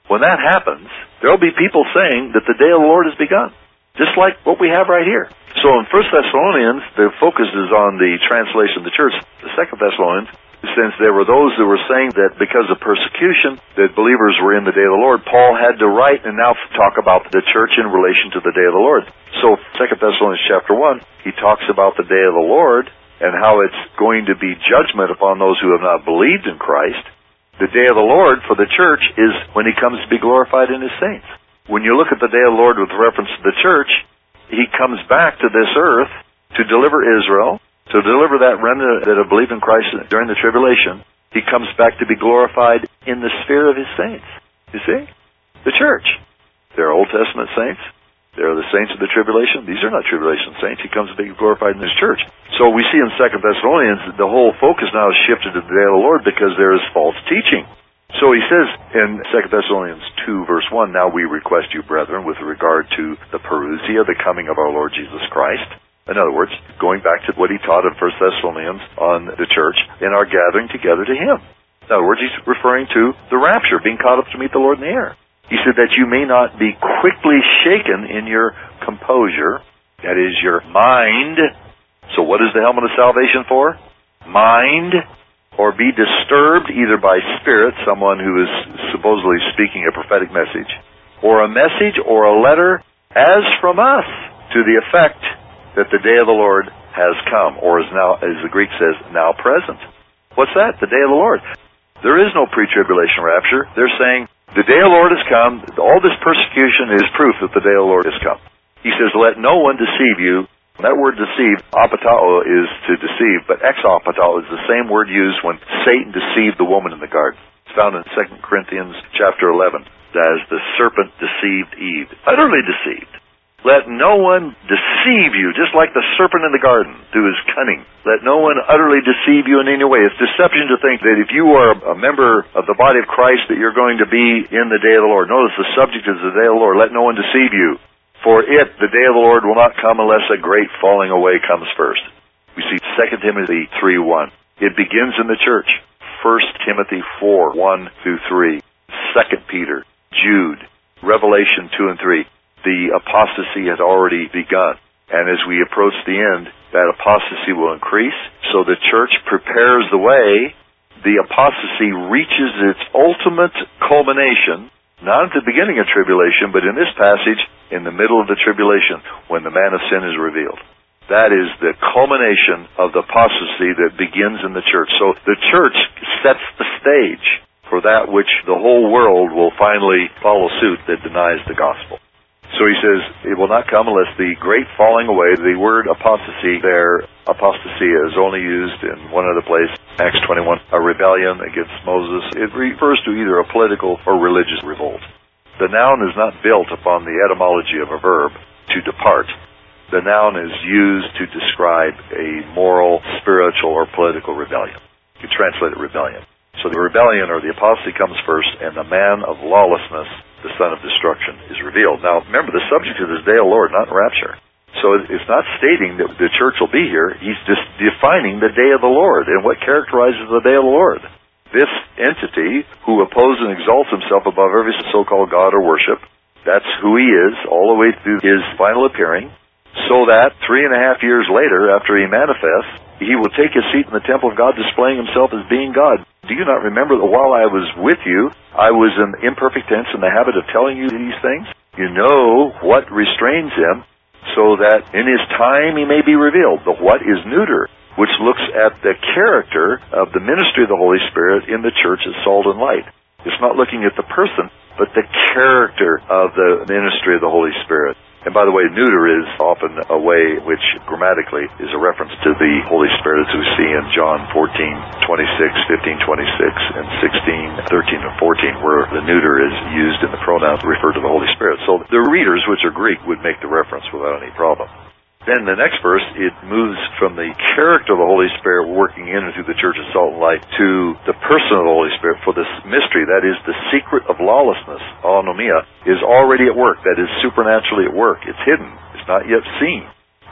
When that happens, there'll be people saying that the day of the Lord has begun, just like what we have right here. So in First Thessalonians, the focus is on the translation of the church. The Second Thessalonians, since there were those who were saying that because of persecution, that believers were in the day of the Lord, Paul had to write and now talk about the church in relation to the day of the Lord. So Second Thessalonians chapter one, he talks about the day of the Lord and how it's going to be judgment upon those who have not believed in Christ. The day of the Lord for the church is when he comes to be glorified in his saints. When you look at the day of the Lord with reference to the church, he comes back to this earth to deliver Israel, to deliver that remnant that have believed in Christ during the tribulation. He comes back to be glorified in the sphere of his saints. You see? The church. They're Old Testament saints. They're the saints of the tribulation. These are not tribulation saints. He comes to be glorified in his church. So we see in Second Thessalonians that the whole focus now is shifted to the day of the Lord because there is false teaching. So he says in Second Thessalonians two, verse one, "Now we request you, brethren, with regard to the parousia, the coming of our Lord Jesus Christ." In other words, going back to what he taught in First Thessalonians on the church, in our gathering together to him. In other words, he's referring to the rapture, being caught up to meet the Lord in the air. He said that you may not be quickly shaken in your composure, that is your mind. So what is the helmet of salvation for? Mind. Or be disturbed either by spirit, someone who is supposedly speaking a prophetic message, or a message or a letter as from us to the effect that the day of the Lord has come, or is now, as the Greek says, now present. What's that? The day of the Lord. There is no pre-tribulation rapture. They're saying, the day of the Lord has come. All this persecution is proof that the day of the Lord has come. He says, let no one deceive you. That word deceive, apatao, is to deceive, but exapatao is the same word used when Satan deceived the woman in the garden. It's found in Second Corinthians chapter eleven, as the serpent deceived Eve. Utterly deceived. Let no one deceive you, just like the serpent in the garden, through his cunning. Let no one utterly deceive you in any way. It's deception to think that if you are a member of the body of Christ, that you're going to be in the day of the Lord. Notice the subject is the day of the Lord. Let no one deceive you. For it, the day of the Lord, will not come unless a great falling away comes first. We see Second Timothy three one. It begins in the church. First Timothy four one through three. Second Peter, Jude, Revelation two and three. The apostasy had already begun. And as we approach the end, that apostasy will increase. So the church prepares the way. The apostasy reaches its ultimate culmination, not at the beginning of tribulation, but in this passage, in the middle of the tribulation, when the man of sin is revealed. That is the culmination of the apostasy that begins in the church. So the church sets the stage for that which the whole world will finally follow suit that denies the gospel. So he says, it will not come unless the great falling away. The word apostasy there, apostasy is only used in one other place, Acts twenty-one, a rebellion against Moses. It refers to either a political or religious revolt. The noun is not built upon the etymology of a verb, to depart. The noun is used to describe a moral, spiritual, or political rebellion. You translate it rebellion. So the rebellion or the apostasy comes first, and the man of lawlessness, the son of destruction, is revealed. Now, remember, the subject of this day of the Lord, not rapture. So it's not stating that the church will be here. He's just defining the day of the Lord and what characterizes the day of the Lord. This entity who opposes and exalts himself above every so-called God or worship, that's who he is all the way through his final appearing, so that three and a half years later, after he manifests, he will take his seat in the temple of God, displaying himself as being God. Do you not remember that while I was with you, I was in imperfect tense in the habit of telling you these things? You know what restrains him, so that in his time he may be revealed. The what is neuter, which looks at the character of the ministry of the Holy Spirit in the church as salt and light. It's not looking at the person, but the character of the ministry of the Holy Spirit. And by the way, neuter is often a way which grammatically is a reference to the Holy Spirit, as we see in John fourteen twenty-six, fifteen twenty-six, and sixteen thirteen and fourteen, where the neuter is used in the pronoun to refer to the Holy Spirit. So the readers, which are Greek, would make the reference without any problem. Then the next verse, it moves from the character of the Holy Spirit working in and through the church of salt and light to the person of the Holy Spirit. For this mystery, that is the secret of lawlessness, anomia, is already at work. That is supernaturally at work. It's hidden. It's not yet seen.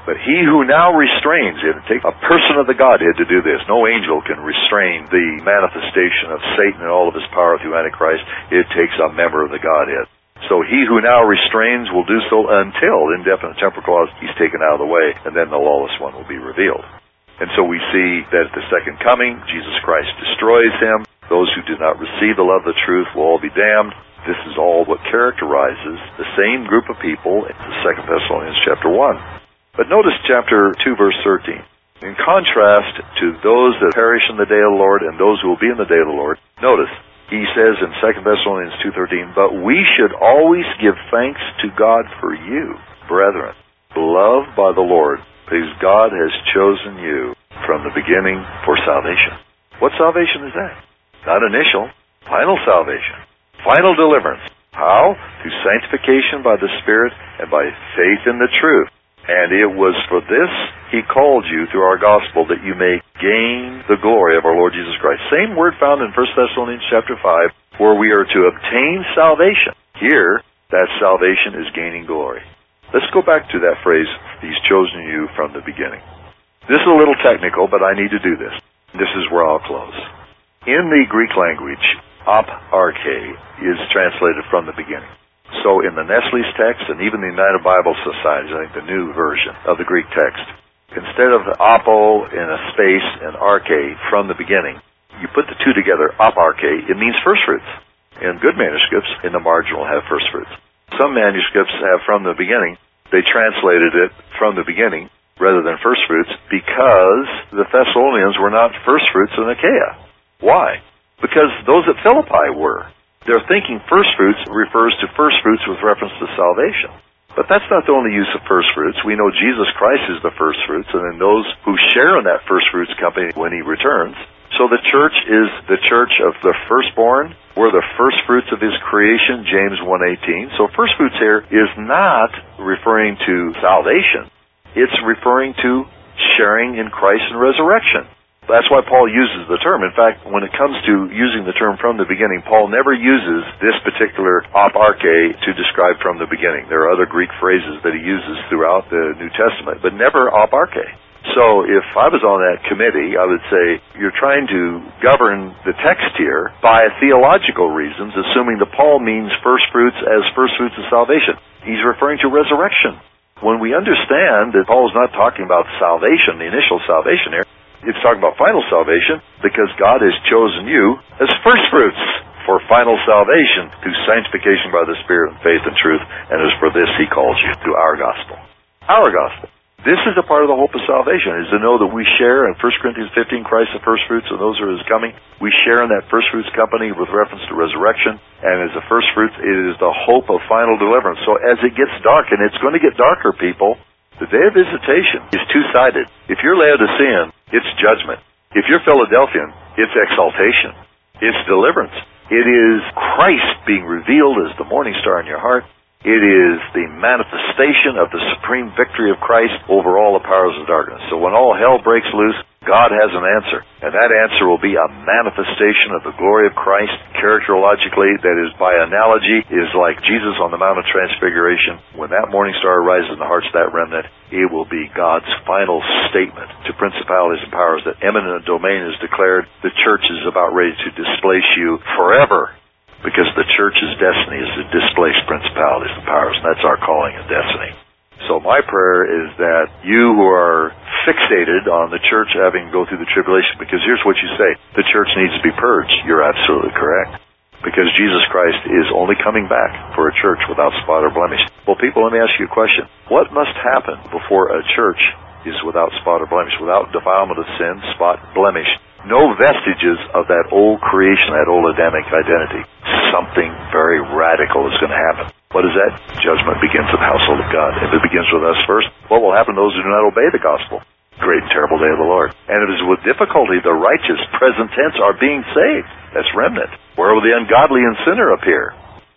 But he who now restrains, it takes a person of the Godhead to do this. No angel can restrain the manifestation of Satan and all of his power through Antichrist. It takes a member of the Godhead. So he who now restrains will do so until indefinite temporal clause he's taken out of the way, and then the lawless one will be revealed. And so we see that at the second coming, Jesus Christ destroys him. Those who do not receive the love of the truth will all be damned. This is all what characterizes the same group of people in Second Thessalonians chapter one. But notice chapter two, verse thirteen. In contrast to those that perish in the day of the Lord and those who will be in the day of the Lord, notice, he says in Second Thessalonians two thirteen, but we should always give thanks to God for you, brethren, beloved by the Lord, because God has chosen you from the beginning for salvation. What salvation is that? Not initial, final salvation, final deliverance. How? Through sanctification by the Spirit and by faith in the truth. And it was for this he called you through our gospel, that you may gain the glory of our Lord Jesus Christ. Same word found in First Thessalonians chapter five, where we are to obtain salvation. Here, that salvation is gaining glory. Let's go back to that phrase, he's chosen you from the beginning. This is a little technical, but I need to do this. This is where I'll close. In the Greek language, op arche is translated from the beginning. So in the Nestle's text, and even the United Bible Society, I think the new version of the Greek text, instead of apo in a space and arche from the beginning, you put the two together, oparche, it means first fruits. In good manuscripts, in the margin will have first fruits. Some manuscripts have from the beginning. They translated it from the beginning rather than first fruits because the Thessalonians were not first fruits in Achaia. Why? Because those at Philippi were. They're thinking first fruits refers to first fruits with reference to salvation. But that's not the only use of first fruits. We know Jesus Christ is the first fruits, and then those who share in that first fruits company when he returns. So the church is the church of the firstborn. We're the first fruits of his creation, James one eighteen. So first fruits here is not referring to salvation. It's referring to sharing in Christ and resurrection. That's why Paul uses the term. In fact, when it comes to using the term from the beginning, Paul never uses this particular oparche to describe from the beginning. There are other Greek phrases that he uses throughout the New Testament, but never oparche. So if I was on that committee, I would say, you're trying to govern the text here by theological reasons, assuming that Paul means first fruits as first fruits of salvation. He's referring to resurrection. When we understand that Paul is not talking about salvation, the initial salvation here, it's talking about final salvation, because God has chosen you as first fruits for final salvation through sanctification by the Spirit and faith and truth, and as for this he calls you, through our gospel. Our gospel. This is a part of the hope of salvation, is to know that we share in First Corinthians fifteen, Christ the first fruits, and those are his coming. We share in that first fruits company with reference to resurrection, and as the first fruits, it is the hope of final deliverance. So as it gets dark, and it's going to get darker, people, the day of visitation is two-sided. If you're Laodicean, it's judgment. If you're Philadelphian, it's exaltation. It's deliverance. It is Christ being revealed as the morning star in your heart. It is the manifestation of the supreme victory of Christ over all the powers of darkness. So when all hell breaks loose, God has an answer. And that answer will be a manifestation of the glory of Christ, characterologically, that is, by analogy, is like Jesus on the Mount of Transfiguration. When that morning star arises in the hearts of that remnant, it will be God's final statement to principalities and powers that eminent domain is declared. The church is about ready to displace you forever, because the church's destiny is to displace principalities and powers, and that's our calling and destiny. So my prayer is that you who are fixated on the church having to go through the tribulation, because here's what you say, the church needs to be purged. You're absolutely correct. Because Jesus Christ is only coming back for a church without spot or blemish. Well, people, let me ask you a question. What must happen before a church is without spot or blemish, without defilement of sin, spot, blemish? No vestiges of that old creation, that old Adamic identity. Something very radical is going to happen. What is that? Judgment begins in the household of God. If it begins with us first, what will happen to those who do not obey the gospel? Great and terrible day of the Lord. And it is with difficulty the righteous, present tense, are being saved. That's remnant. Where will the ungodly and sinner appear?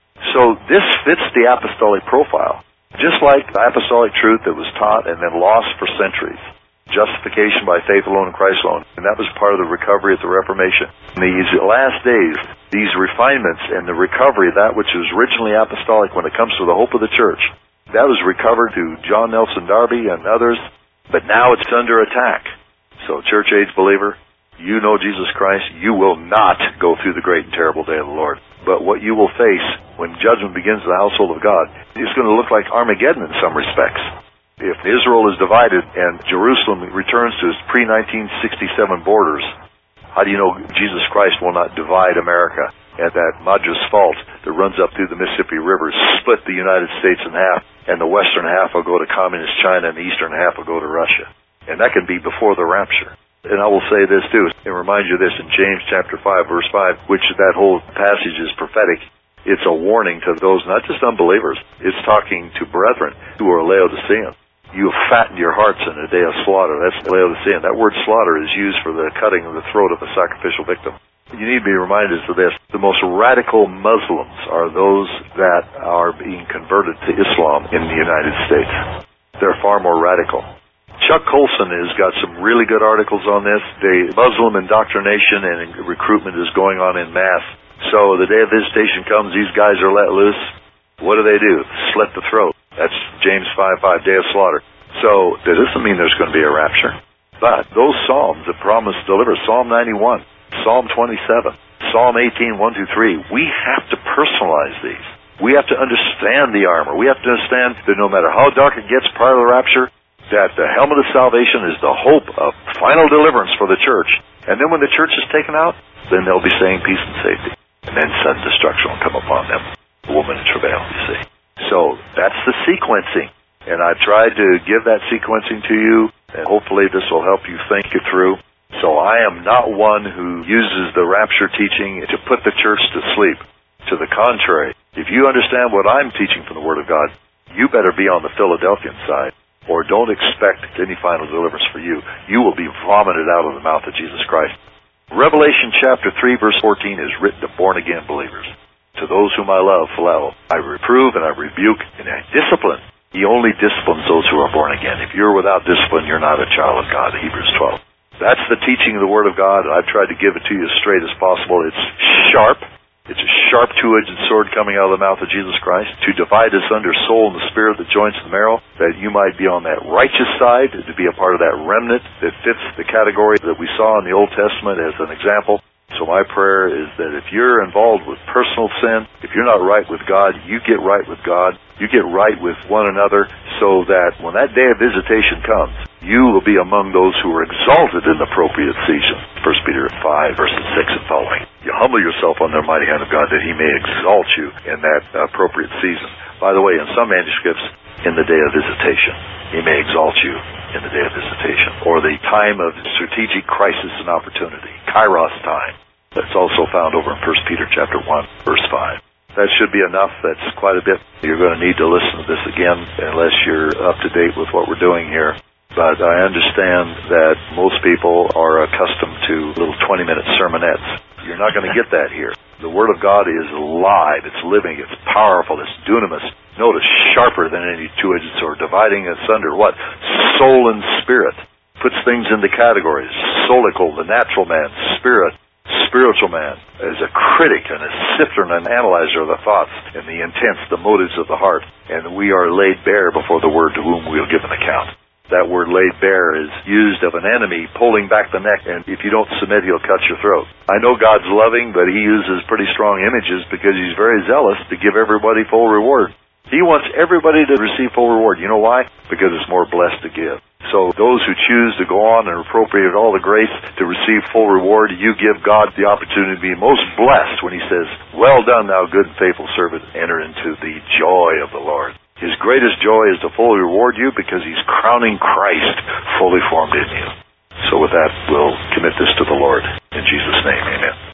So this fits the apostolic profile. Just like the apostolic truth that was taught and then lost for centuries. Justification by faith alone in Christ alone. And that was part of the recovery at the Reformation. In these last days, these refinements and the recovery, that which was originally apostolic when it comes to the hope of the church, That was recovered to John Nelson Darby and others, but now it's under attack. So, church-age believer, you know Jesus Christ, you will not go through the great and terrible day of the Lord. But what you will face when judgment begins in the household of God is going to look like Armageddon in some respects. If Israel is divided and Jerusalem returns to its pre nineteen sixty-seven borders, how do you know Jesus Christ will not divide America at that Madras Fault that runs up through the Mississippi River, split the United States in half, and the western half will go to communist China and the eastern half will go to Russia. And that can be before the rapture. And I will say this too, and remind you of this in James chapter five, verse five, which that whole passage is prophetic. It's a warning to those, not just unbelievers. It's talking to brethren who are Laodicean. You have fattened your hearts in a day of slaughter. That's Laodicean. That word slaughter is used for the cutting of the throat of a sacrificial victim. You need to be reminded of this. The most radical Muslims are those that are being converted to Islam in the United States. They're far more radical. Chuck Colson has got some really good articles on this. The Muslim indoctrination and recruitment is going on in mass. So the day of visitation comes, these guys are let loose. What do they do? Slit the throat. That's James five five, day of slaughter. So that doesn't mean there's going to be a rapture. But those Psalms that promise to deliver, Psalm ninety-one, Psalm twenty-seven, Psalm eighteen, one through three, we have to personalize these. We have to understand the armor. We have to understand that no matter how dark it gets prior to the rapture, that the helmet of salvation is the hope of final deliverance for the church. And then when the church is taken out, then they'll be saying peace and safety. And then sudden destruction will come upon them. The woman in travail, you see. So that's the sequencing. And I've tried to give that sequencing to you, and hopefully this will help you think it through. So I am not one who uses the rapture teaching to put the church to sleep. To the contrary, if you understand what I'm teaching from the Word of God, you better be on the Philadelphian side, or don't expect any final deliverance for you. You will be vomited out of the mouth of Jesus Christ. Revelation chapter three, verse fourteen is written to born-again believers. To those whom I love, phileo, I reprove and I rebuke and I discipline. He only disciplines those who are born again. If you're without discipline, you're not a child of God, Hebrews twelve. That's the teaching of the Word of God, and I've tried to give it to you as straight as possible. It's sharp. It's a sharp two-edged sword coming out of the mouth of Jesus Christ to divide asunder soul and the spirit, the joints and the marrow, that you might be on that righteous side, to be a part of that remnant that fits the category that we saw in the Old Testament as an example. So my prayer is that if you're involved with personal sin, if you're not right with God, you get right with God. You get right with one another so that when that day of visitation comes, you will be among those who are exalted in the appropriate season. First Peter five, verses six and following. You humble yourself under the mighty hand of God that He may exalt you in that appropriate season. By the way, in some manuscripts, in the day of visitation. He may exalt you in the day of visitation, or the time of strategic crisis and opportunity, Kairos time. That's also found over in First Peter chapter one, verse five. That should be enough. That's quite a bit. You're going to need to listen to this again unless you're up to date with what we're doing here. But I understand that most people are accustomed to little twenty-minute sermonettes. You're not going to get that here. The Word of God is alive, it's living, it's powerful, it's dunamis. Notice, sharper than any two-edged sword, dividing asunder what? Soul and spirit. Puts things into categories. Soulical, the natural man, spirit, spiritual man, as a critic and a sifter and an analyzer of the thoughts and the intents, the motives of the heart. And we are laid bare before the Word to whom we'll give an account. That word laid bare is used of an enemy pulling back the neck, and if you don't submit, he'll cut your throat. I know God's loving, but He uses pretty strong images because He's very zealous to give everybody full reward. He wants everybody to receive full reward. You know why? Because it's more blessed to give. So those who choose to go on and appropriate all the grace to receive full reward, you give God the opportunity to be most blessed when He says, "Well done, thou good and faithful servant, enter into the joy of the Lord." His greatest joy is to fully reward you because He's crowning Christ fully formed in you. So with that, we'll commit this to the Lord. In Jesus' name, amen.